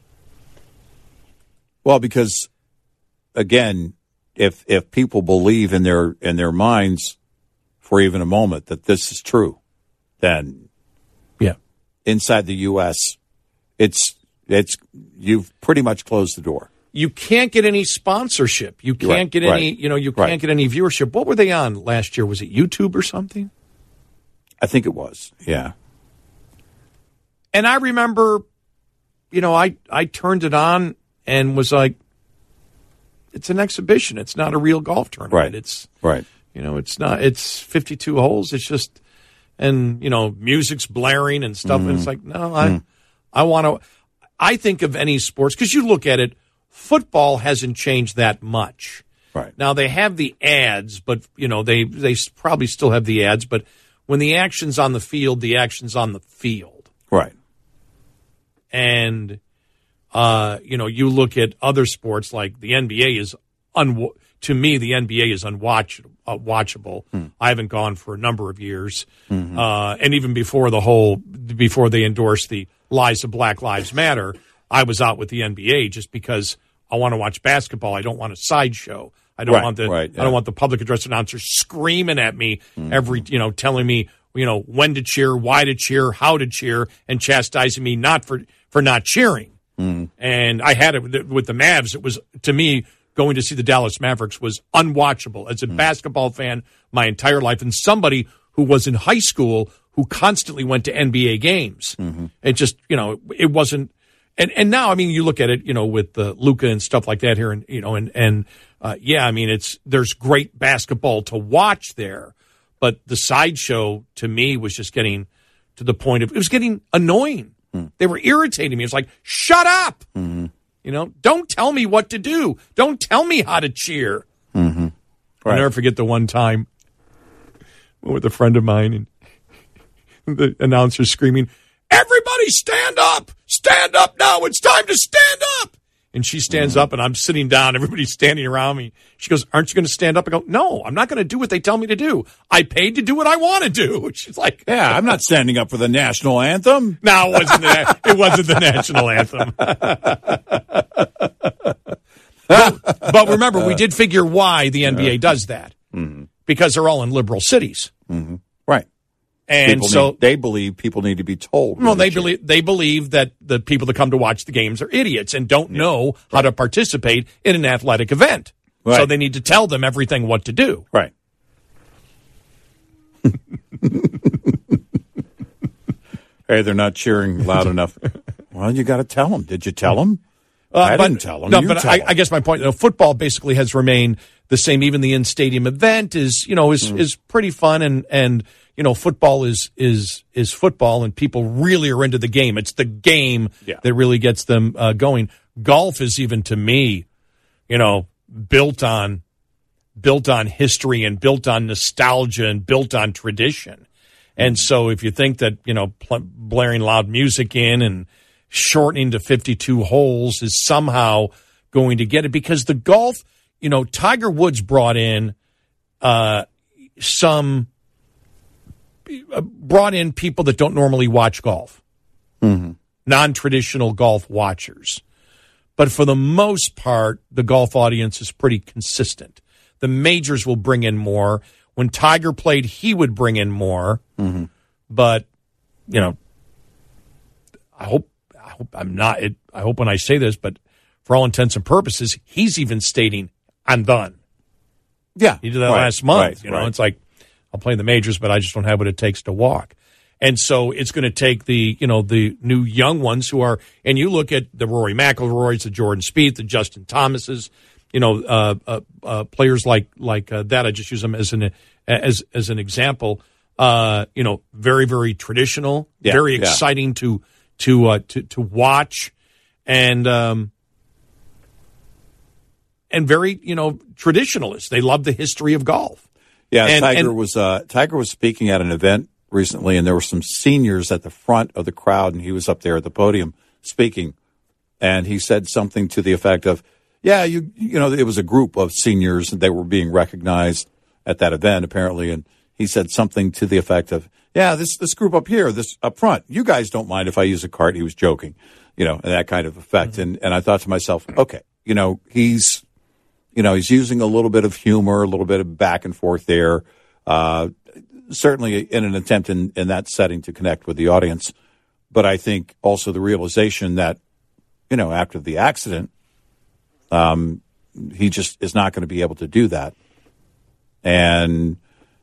Well, because again, if people believe in their minds for even a moment that this is true, then inside the U.S., it's you've pretty much closed the door. You can't get any sponsorship. You can't get any, you can't get any viewership. What were they on last year? Was it YouTube or something? I think it was. Yeah. And I remember, I turned it on and was like, it's an exhibition. It's not a real golf tournament. Right. It's it's not. It's 52 holes. It's just, and music's blaring and stuff. And it's like, no, I want to. I think of any sports because you look at it. Football hasn't changed that much. Right. Now they have the ads, but they probably still have the ads. But when the action's on the field, the action's on the field. Right. And you look at other sports like the NBA is to me the NBA is unwatchable. I haven't gone for a number of years, and even before they endorsed the lies of Black Lives Matter, I was out with the NBA just because I want to watch basketball. I don't want a sideshow. I don't want I don't want the public address announcer screaming at me every telling me when to cheer, why to cheer, how to cheer, and chastising me not for not cheering. And I had it with the Mavs. It was, to me, going to see the Dallas Mavericks was unwatchable as a basketball fan my entire life, and somebody who was in high school who constantly went to NBA games. It just it wasn't. And now, I mean, you look at it, with Luka and stuff like that here, and there's great basketball to watch there, but the sideshow to me was just getting to the point of, it was getting annoying. They were irritating me. It's like, shut up. Don't tell me what to do. Don't tell me how to cheer. Right. I'll never forget the one time with a friend of mine and the announcer screaming, "Everybody stand up! Stand up now! It's time to stand up!" And she stands up, and I'm sitting down. Everybody's standing around me. She goes, "Aren't you going to stand up?" I go, "No, I'm not going to do what they tell me to do. I paid to do what I want to do." She's like, "Yeah, I'm not standing up for the national anthem." No, it wasn't the national anthem. But remember, we did figure why the NBA does that. Because they're all in liberal cities. Right. And they believe people need to be told. Well, they believe that the people that come to watch the games are idiots and don't know how to participate in an athletic event. Right. So they need to tell them everything what to do. Right. Hey, they're not cheering loud enough. Well, you got to tell them. Did you tell them? I didn't tell them. No, but I guess my point, football basically has remained the same. Even the in-stadium event is pretty fun, and football is football, and people really are into the game. It's the game that really gets them going. Golf is, even to me, built on built on history and built on nostalgia and built on tradition. And so if you think that, blaring loud music in and shortening to 52 holes is somehow going to get it, because the golf, Tiger Woods brought in people that don't normally watch golf, non-traditional golf watchers. But for the most part, the golf audience is pretty consistent. The majors will bring in more. When Tiger played, he would bring in more. Mm-hmm. But, I hope when I say this, but for all intents and purposes, he's even stating, I'm done. Yeah. He did that last month. It's like, I'll play the majors, but I just don't have what it takes to walk. And so it's going to take the new young ones who are, and you look at the Rory McIlroys, the Jordan Spieth, the Justin Thomases, players like that. I just use them as an example. Very, very traditional, very exciting to watch, and very, traditionalist. They love the history of golf. Yeah, Tiger was speaking at an event recently, and there were some seniors at the front of the crowd, and he was up there at the podium speaking, and he said something to the effect of, it was a group of seniors, and they were being recognized at that event, apparently, and he said something to the effect of, this group up here, this up front, you guys don't mind if I use a cart. He was joking, and that kind of effect. Mm-hmm. And I thought to myself, okay, he's using a little bit of humor, a little bit of back and forth there, certainly in an attempt in that setting to connect with the audience. But I think also the realization that, after the accident, he just is not going to be able to do that. And,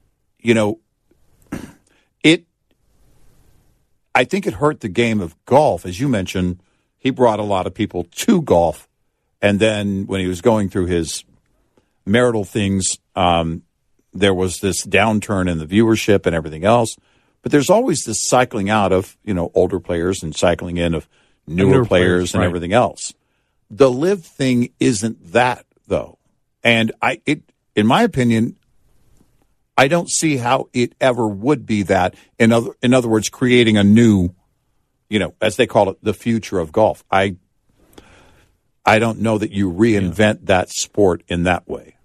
I think it hurt the game of golf. As you mentioned, he brought a lot of people to golf. And then when he was going through his marital things, there was this downturn in the viewership and everything else. But there's always this cycling out of, older players and cycling in of newer players and right. everything else. The live thing isn't that, though. And in my opinion, I don't see how it ever would be that. In other words, creating a new, as they call it, the future of golf. I don't know that you reinvent that sport in that way.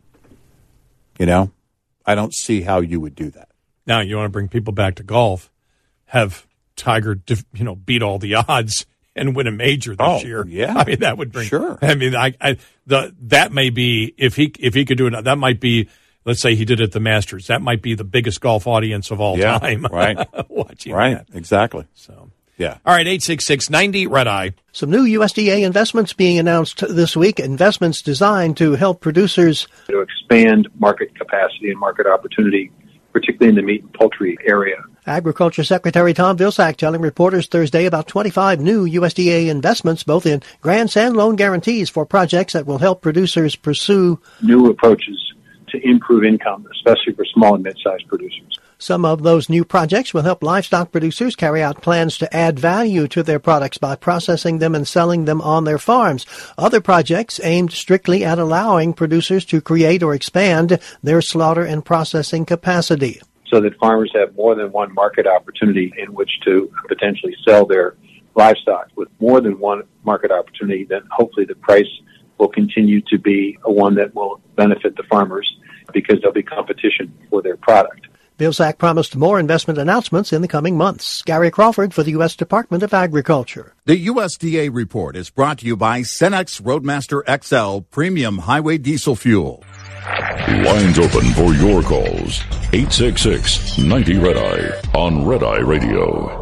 I don't see how you would do that. Now, you want to bring people back to golf, have Tiger, beat all the odds and win a major this year. Yeah. I mean, that would bring. Sure. I mean, that may be, if he could do it, that might be. Let's say he did it at the Masters. That might be the biggest golf audience of all time. Right. Watching right. that. Exactly. So, yeah. All right, 866-90 Red Eye. Some new USDA investments being announced this week. Investments designed to help producers to expand market capacity and market opportunity, particularly in the meat and poultry area. Agriculture Secretary Tom Vilsack telling reporters Thursday about 25 new USDA investments, both in grants and loan guarantees for projects that will help producers pursue new approaches to improve income, especially for small and mid-sized producers. Some of those new projects will help livestock producers carry out plans to add value to their products by processing them and selling them on their farms. Other projects aimed strictly at allowing producers to create or expand their slaughter and processing capacity. So that farmers have more than one market opportunity in which to potentially sell their livestock. With more than one market opportunity, then hopefully the price will continue to be one that will benefit the farmers because there'll be competition for their product. Vilsack promised more investment announcements in the coming months. Gary Crawford for the U.S. Department of Agriculture. The USDA report is brought to you by Cenex Roadmaster XL Premium Highway Diesel Fuel. Lines open for your calls. 866-90 Red Eye on Red Eye Radio.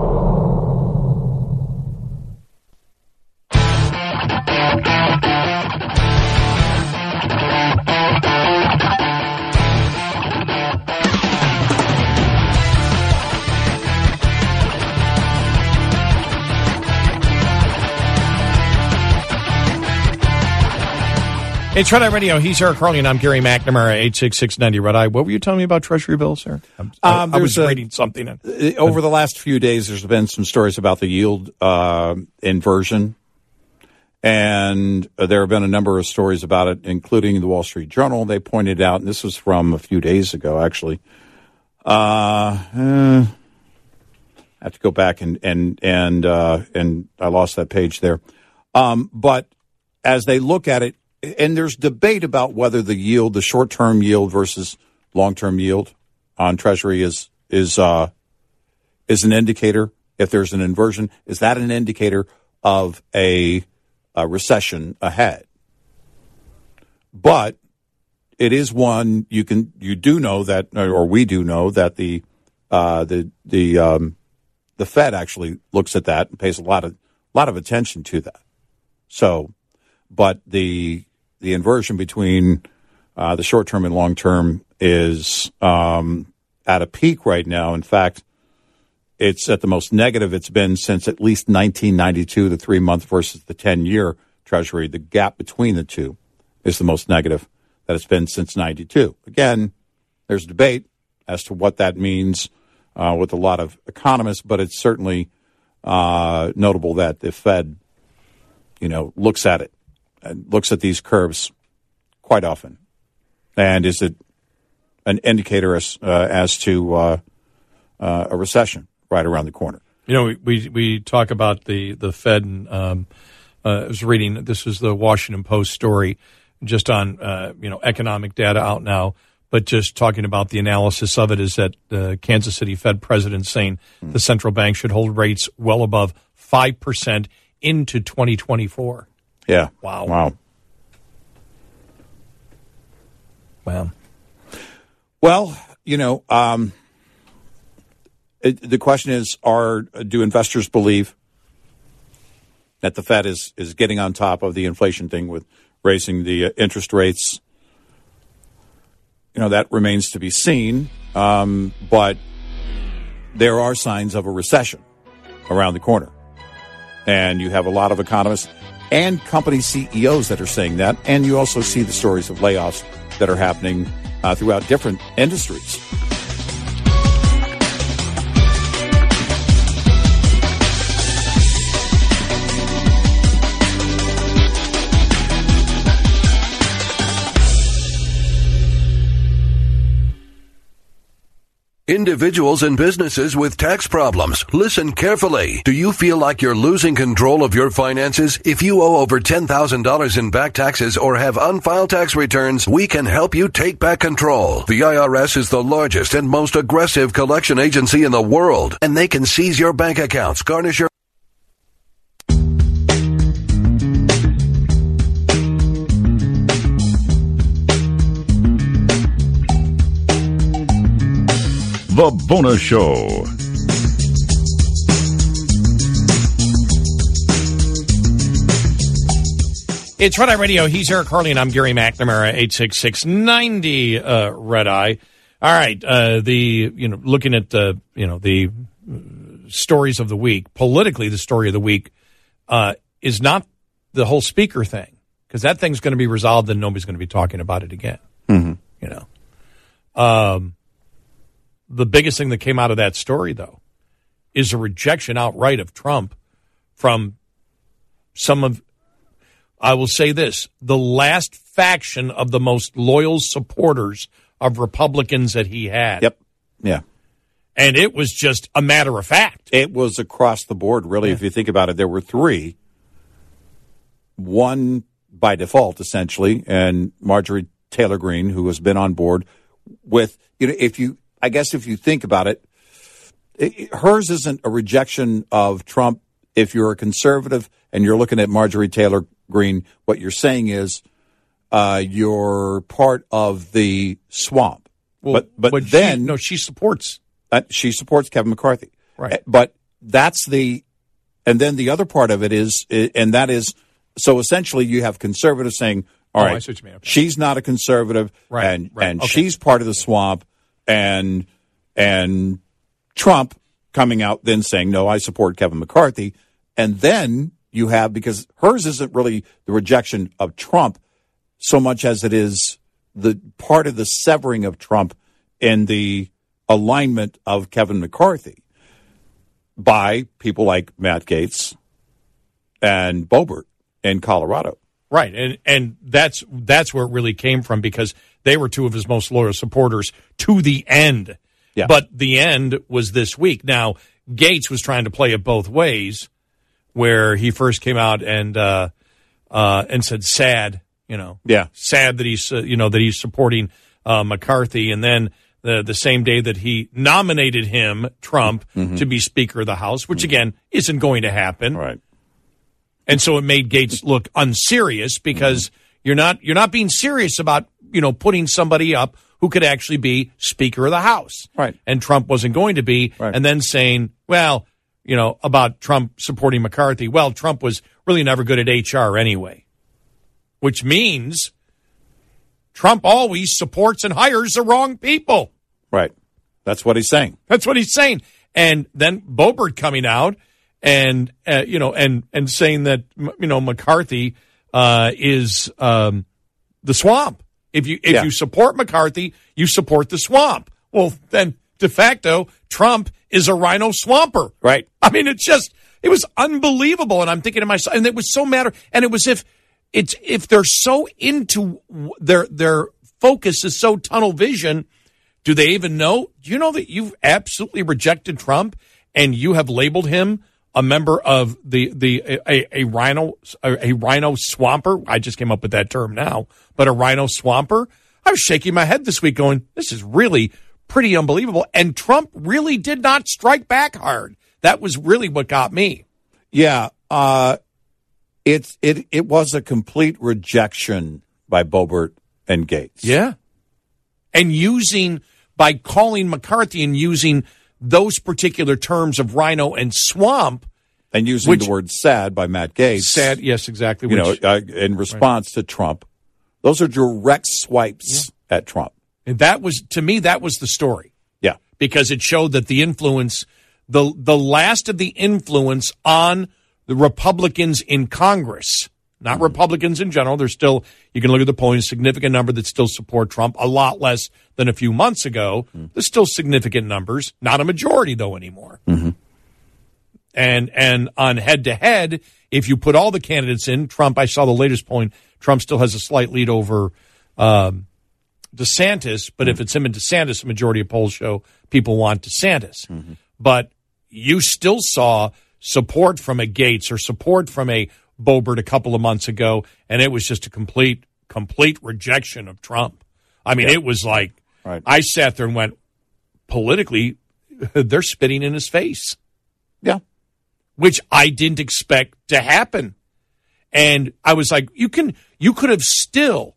It's Red Eye Radio. He's Eric Carly, and I'm Gary McNamara, 866-90 Red Eye. What were you telling me about Treasury bills, sir? I was reading something. Over the last few days, there's been some stories about the yield inversion. And there have been a number of stories about it, including the Wall Street Journal. They pointed out, and this was from a few days ago, actually. I have to go back and I lost that page there. But as they look at it, and there's debate about whether the yield, the short-term yield versus long-term yield on Treasury is an indicator. If there's an inversion, is that an indicator of a recession ahead? But it is one you do know that, or we do know that the Fed actually looks at that and pays a lot of attention to that. So, but the inversion between the short term and long term is at a peak right now. In fact, it's at the most negative it's been since at least 1992, the 3-month versus the 10-year Treasury. The gap between the two is the most negative that it's been since 92. Again, there's debate as to what that means with a lot of economists, but it's certainly notable that the Fed, looks at it and looks at these curves quite often. And is it an indicator as to a recession right around the corner? We talk about the Fed, and I was reading, this is the Washington Post story, just on, economic data out now, but just talking about the analysis of it is that the Kansas City Fed president saying the central bank should hold rates well above 5% into 2024. Yeah. Wow. Well, the question is, do investors believe that the Fed is getting on top of the inflation thing with raising the interest rates? That remains to be seen. But there are signs of a recession around the corner. And you have a lot of economists and company CEOs that are saying that. And you also see the stories of layoffs that are happening throughout different industries. Individuals and businesses with tax problems, listen carefully. Do you feel like you're losing control of your finances? If you owe over $10,000 in back taxes or have unfiled tax returns, we can help you take back control. The IRS is the largest and most aggressive collection agency in the world, and they can seize your bank accounts, garnish your The Bonus Show. It's Red Eye Radio. He's Eric Harley, and I'm Gary McNamara, 866-90 Red Eye. All right, looking at the stories of the week. Politically, the story of the week is not the whole speaker thing, because that thing's going to be resolved and nobody's going to be talking about it again. Mm-hmm. The biggest thing that came out of that story, though, is a rejection outright of Trump from some of, I will say this, the last faction of the most loyal supporters of Republicans that he had. Yep. Yeah. And it was just a matter of fact. It was across the board, really. Yeah. If you think about it, there were three. One by default, essentially, and Marjorie Taylor Greene, who has been on board with, if you think about it, hers isn't a rejection of Trump. If you're a conservative and you're looking at Marjorie Taylor Greene, what you're saying is you're part of the swamp. Well, but then she supports Kevin McCarthy, right? But and then the other part of it is, and that is, so essentially you have conservatives saying, all right, I see what you mean. Okay. She's not a conservative, right, and okay. She's part of the swamp. And Trump coming out then saying, no, I support Kevin McCarthy. And then you have, because hers isn't really the rejection of Trump so much as it is the part of the severing of Trump in the alignment of Kevin McCarthy by people like Matt Gaetz and Boebert in Colorado. Right, and that's where it really came from, because they were two of his most loyal supporters to the end. Yeah. But the end was this week. Now, Gaetz was trying to play it both ways, where he first came out and said sad, sad that he's supporting McCarthy, and then the same day that he nominated him, Trump, to be Speaker of the House, which again isn't going to happen. Right. And so it made Gaetz look unserious, because you're not being serious about putting somebody up who could actually be Speaker of the House. Right. And Trump wasn't going to be. Right. And then saying, well, about Trump supporting McCarthy. Well, Trump was really never good at HR anyway, which means Trump always supports and hires the wrong people. Right. That's what he's saying. That's what he's saying. And then Boebert coming out and saying that McCarthy is the swamp. If you support McCarthy, you support the swamp. Well, then de facto, Trump is a rhino swamper. Right. I mean, it was unbelievable. And I'm thinking to myself, and it was so matter, and it was if they're so into their focus is so tunnel vision, do they even know? Do you know that you've absolutely rejected Trump and you have labeled him a member of a rhino swamper? I just came up with that term now, but a rhino swamper. I was shaking my head this week going, this is really pretty unbelievable. And Trump really did not strike back hard. That was really what got me. Yeah. It was a complete rejection by Boebert and Gaetz. Yeah. And by calling McCarthy and using those particular terms of rhino and swamp. And using the word sad by Matt Gaetz. Sad, yes, exactly. In response to Trump. Those are direct swipes at Trump. And that was the story. Yeah. Because it showed that the influence, the last of the influence on the Republicans in Congress, not Republicans in general. There's still, you can look at the polling, a significant number that still support Trump, a lot less than a few months ago. There's still significant numbers, not a majority though anymore. Mm-hmm. And on head-to-head, if you put all the candidates in, Trump, I saw the latest polling, Trump still has a slight lead over DeSantis, but if it's him and DeSantis, the majority of polls show people want DeSantis. Mm-hmm. But you still saw support from a Gaetz or support from a Boebert a couple of months ago, and it was just a complete rejection of Trump. I mean, It was like, I sat there and went, politically, they're spitting in his face. Yeah. Which I didn't expect to happen. And I was like, you could have still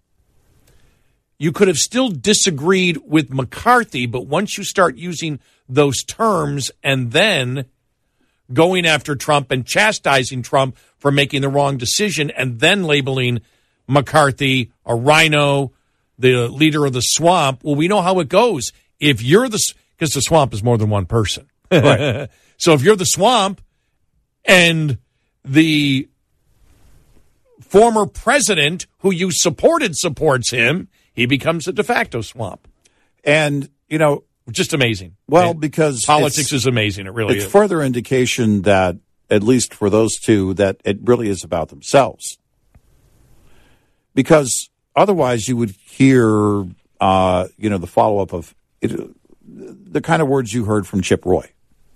disagreed with McCarthy, but once you start using those terms and then going after Trump and chastising Trump for making the wrong decision and then labeling McCarthy a rhino, the leader of the swamp, well, we know how it goes. If you're because the swamp is more than one person. Right. So if you're the swamp and the former president who you supported supports him, he becomes a de facto swamp. And, just amazing. Well, because politics is amazing. It really is. It's further indication that, at least for those two, that it really is about themselves. Because otherwise you would hear, the follow-up of the kind of words you heard from Chip Roy.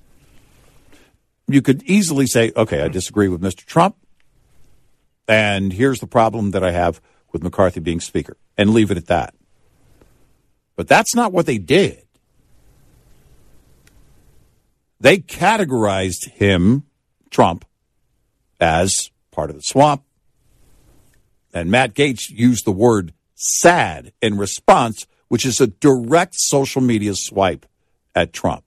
You could easily say, okay, I disagree with Mr. Trump, and here's the problem that I have with McCarthy being Speaker, and leave it at that. But that's not what they did. They categorized him, Trump, as part of the swamp, and Matt Gaetz used the word sad in response, which is a direct social media swipe at Trump.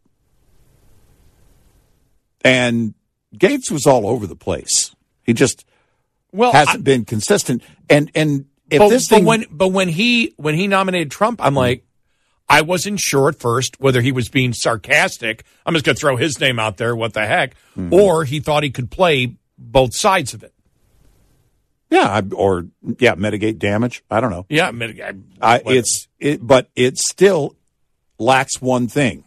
And Gaetz was all over the place. He just hasn't been consistent. And when he nominated Trump, I'm like, I wasn't sure at first whether he was being sarcastic. I'm just going to throw his name out there. What the heck? Mm-hmm. Or he thought he could play both sides of it. Yeah, mitigate damage. I don't know. Yeah, mitigate. But it still lacks one thing.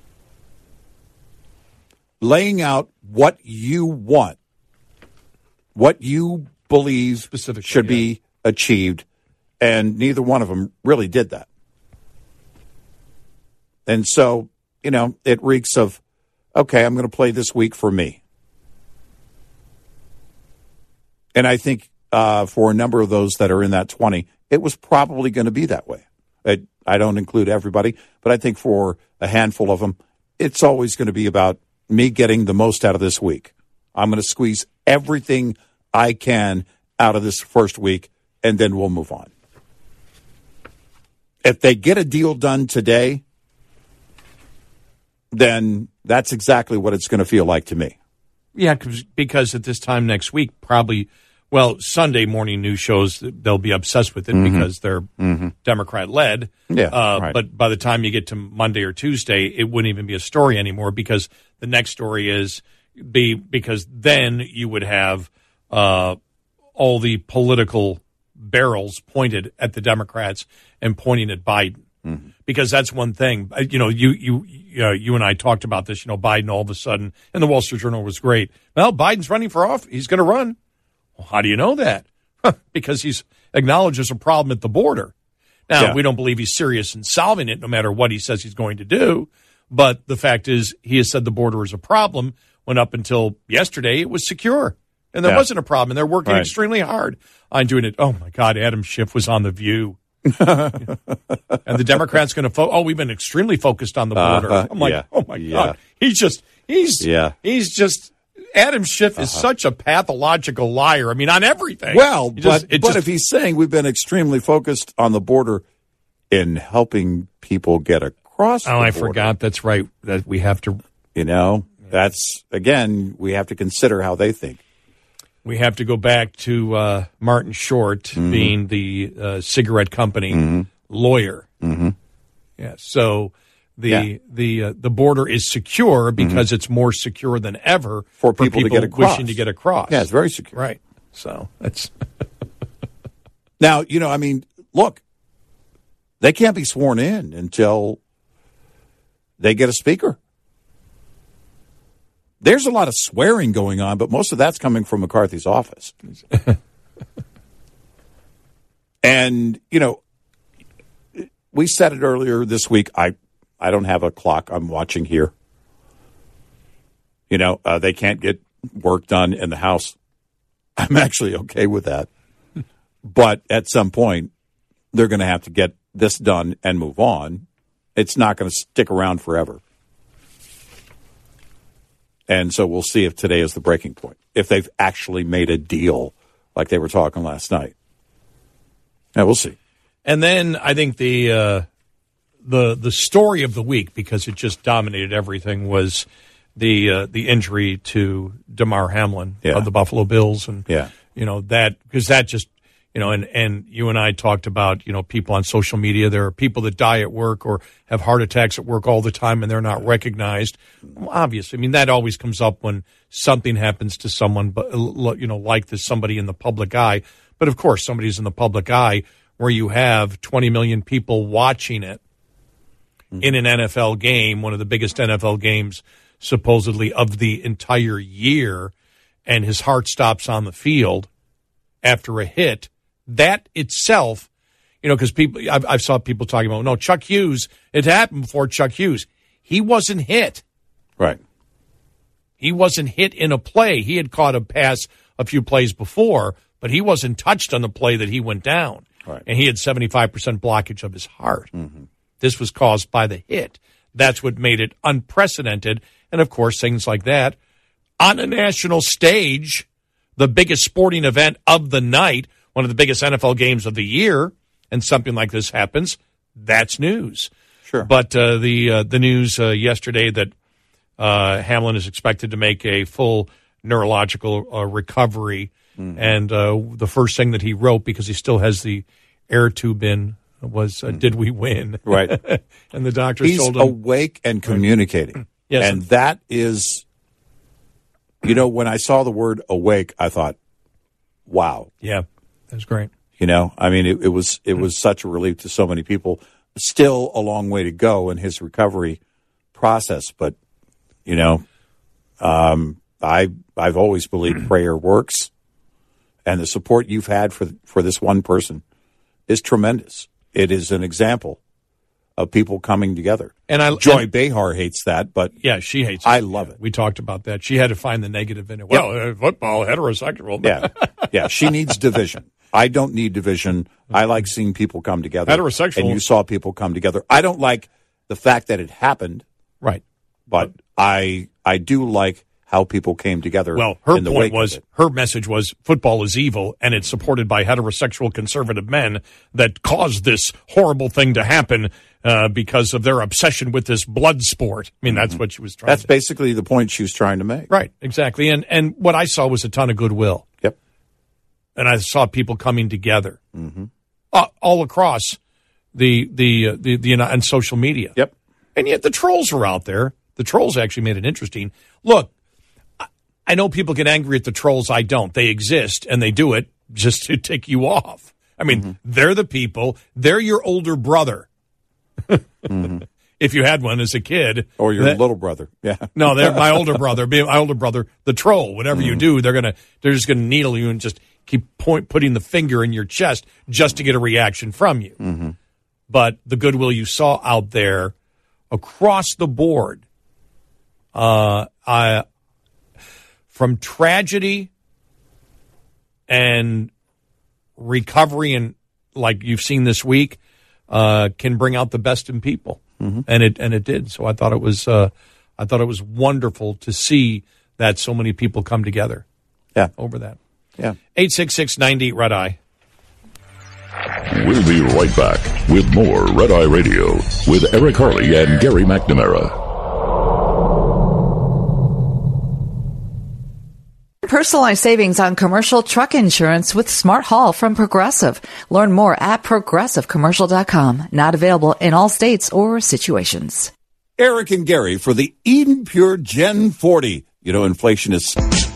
Laying out what you want what you believe Specifically, should be achieved, and neither one of them really did that. And so, it reeks of, okay, I'm going to play this week for me. And I think for a number of those that are in that 20, it was probably going to be that way. I don't include everybody, but I think for a handful of them, it's always going to be about me getting the most out of this week. I'm going to squeeze everything I can out of this first week, and then we'll move on. If they get a deal done today, then that's exactly what it's going to feel like to me. Yeah, because at this time next week, probably, Sunday morning news shows, they'll be obsessed with it because they're Democrat-led. Yeah, right. But by the time you get to Monday or Tuesday, it wouldn't even be a story anymore because the next story because then you would have all the political barrels pointed at the Democrats and pointing at Biden. Because that's one thing. You and I talked about this. Biden all of a sudden, and the Wall Street Journal was great. Well, Biden's running for office. He's going to run. Well, how do you know that? Because he's acknowledged there's a problem at the border. Now, we don't believe he's serious in solving it, no matter what he says he's going to do. But the fact is, he has said the border is a problem, when up until yesterday it was secure. And there wasn't a problem. And they're working extremely hard on doing it. Oh, my God, Adam Schiff was on The View. And the Democrats going to we've been extremely focused on the border. I'm like, oh, my God. He's just Adam Schiff is such a pathological liar. I mean, on everything. Well, but if he's saying we've been extremely focused on the border in helping people get across the border. I forgot. That's right. That we have to. That's, again, we have to consider how they think. We have to go back to Martin Short being the cigarette company lawyer. Yeah. So the border is secure because it's more secure than ever for people to get across. Wishing to get across. Yeah, it's very secure. Right. So that's now. Look, they can't be sworn in until they get a speaker. There's a lot of swearing going on, but most of that's coming from McCarthy's office. And, we said it earlier this week. I don't have a clock I'm watching here. They can't get work done in the House. I'm actually okay with that. But at some point, they're going to have to get this done and move on. It's not going to stick around forever. And so we'll see if today is the breaking point, if they've actually made a deal like they were talking last night. Yeah, we'll see. And then I think the story of the week, because it just dominated everything, was the injury to Damar Hamlin of the Buffalo Bills, and that because that just and you and I talked about people on social media. There are people that die at work or have heart attacks at work all the time, and they're not recognized. Well, obviously, I mean that always comes up when something happens to someone, but like this, somebody in the public eye. But of course, somebody's in the public eye where you have 20 million people watching it in an NFL game, one of the biggest NFL games supposedly of the entire year, and his heart stops on the field after a hit. That itself, because people, I've saw people talking about, no, Chuck Hughes, it happened before Chuck Hughes. He wasn't hit. Right. He wasn't hit in a play. He had caught a pass a few plays before, but he wasn't touched on the play that he went down. Right. And he had 75% blockage of his heart. This was caused by the hit. That's what made it unprecedented. And, of course, things like that on a national stage, the biggest sporting event of the night, one of the biggest NFL games of the year, and something like this happens, that's news. Sure. But the news yesterday that Hamlin is expected to make a full neurological recovery, and the first thing that he wrote, because he still has the air tube in, was, did we win? Right. And the doctor told him. He's awake and communicating. Yes. And that is, when I saw the word awake, I thought, wow. Yeah, that's great. I mean, it was such a relief to so many people. Still a long way to go in his recovery process, but I've always believed prayer works. and the support you've had for this one person is tremendous. It is an example of people coming together. And Joy Behar hates that, but yeah, she hates it. I love it. We talked about that. She had to find the negative in it. Well, football, heterosexual. Yeah, she needs division. I don't need division. I like seeing people come together. Heterosexual. And you saw people come together. I don't like the fact that it happened. Right. But I do like how people came together. Well, her point was, her message was, football is evil, and it's supported by heterosexual conservative men that caused this horrible thing to happen because of their obsession with this blood sport. I mean, that's what she was trying to That's basically the point she was trying to make. Right, exactly. And what I saw was a ton of goodwill. Yep. And I saw people coming together all across the and social media. Yep. And yet the trolls are out there. The trolls actually made it interesting. Look, I know people get angry at the trolls. I don't. They exist, and they do it just to tick you off. I mean, they're the people. They're your older brother. If you had one as a kid. Or your little brother. Yeah. No, they're my older brother. My older brother, the troll. Whatever you do, they're just gonna needle you and just keep putting the finger in your chest just to get a reaction from you. But the goodwill you saw out there across the board, from tragedy and recovery, and like you've seen this week, can bring out the best in people, and it did. So I thought it was wonderful to see that so many people come together. Yeah, over that. Yeah, 866-98 Red Eye. We'll be right back with more Red Eye Radio with Eric Harley and Gary McNamara. Personalized savings on commercial truck insurance with Smart Haul from Progressive. Learn more at progressivecommercial.com. Not available in all states or situations. Eric and Gary for the Eden Pure Gen 40. You know, inflation is...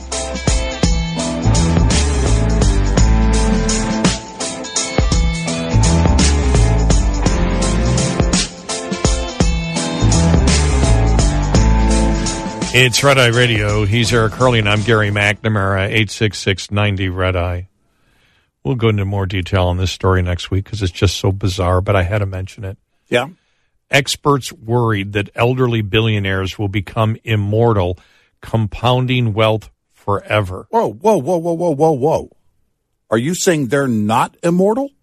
It's Red Eye Radio. He's Eric Hurley, and I'm Gary McNamara, 866-90 Red Eye. We'll go into more detail on this story next week because it's just so bizarre, but I had to mention it. Yeah. Experts worried that elderly billionaires will become immortal, compounding wealth forever. Whoa. Are you saying they're not immortal?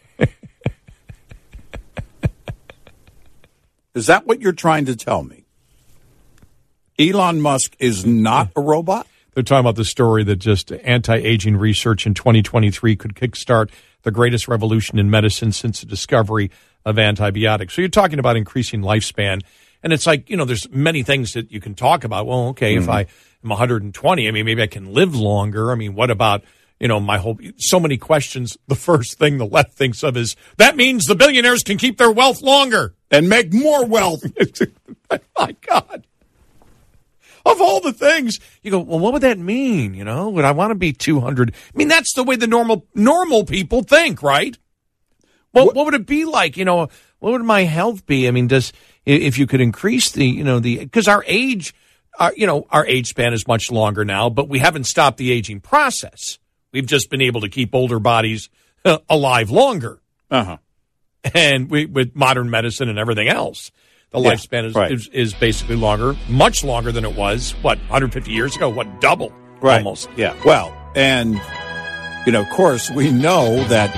Is that what you're trying to tell me? Elon Musk is not a robot? They're talking about the story that just anti-aging research in 2023 could kickstart the greatest revolution in medicine since the discovery of antibiotics. So you're talking about increasing lifespan. And it's like, you know, there's many things that you can talk about. Well, okay, if I am 120, I mean, maybe I can live longer. I mean, what about, you know, so many questions. The first thing the left thinks of is, that means the billionaires can keep their wealth longer. And make more wealth. My God. Of all the things, you go, well, what would that mean? You know, would I want to be 200? I mean, that's the way the normal people think, right? Well, what would it be like? You know, what would my health be? I mean, if you could increase because our age span is much longer now, but we haven't stopped the aging process. We've just been able to keep older bodies alive longer. And with modern medicine and everything else. The lifespan is basically longer, much longer than it was, 150 years ago? Double? Right. Almost. Yeah. Well, and, you know, of course, we know that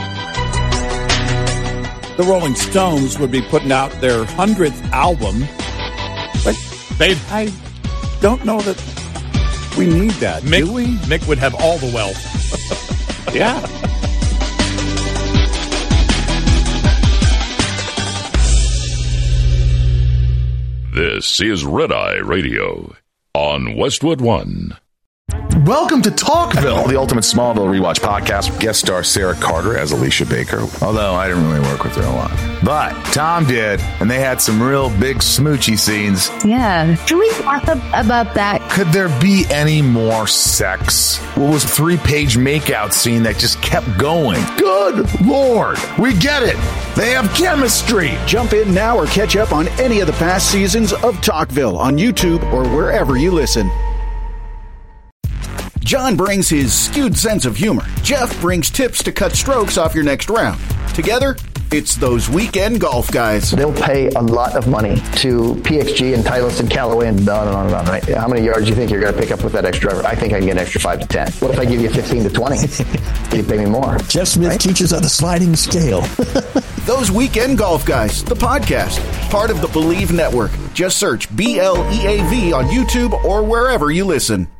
the Rolling Stones would be putting out their 100th album. But I don't know that we need that, do we? Mick would have all the wealth. Yeah. This is Red Eye Radio on Westwood One. Welcome to Talkville, the ultimate Smallville rewatch podcast. Guest star Sarah Carter as Alicia Baker, although I didn't really work with her a lot. But Tom did, and they had some real big smoochy scenes. Yeah. Can we talk about that? Could there be any more sex? What was a 3-page makeout scene that just kept going? Good Lord. We get it. They have chemistry. Jump in now or catch up on any of the past seasons of Talkville on YouTube or wherever you listen. John brings his skewed sense of humor. Jeff brings tips to cut strokes off your next round. Together, it's those weekend golf guys. They'll pay a lot of money to PXG and Titleist and Callaway and on and on and on, right? How many yards do you think you're going to pick up with that extra driver? I think I can get an extra 5 to 10. What if I give you 15 to 20? You pay me more. Jeff Smith teaches on a sliding scale. Those Weekend Golf Guys, the podcast, part of the Believe Network. Just search BLEAV on YouTube or wherever you listen.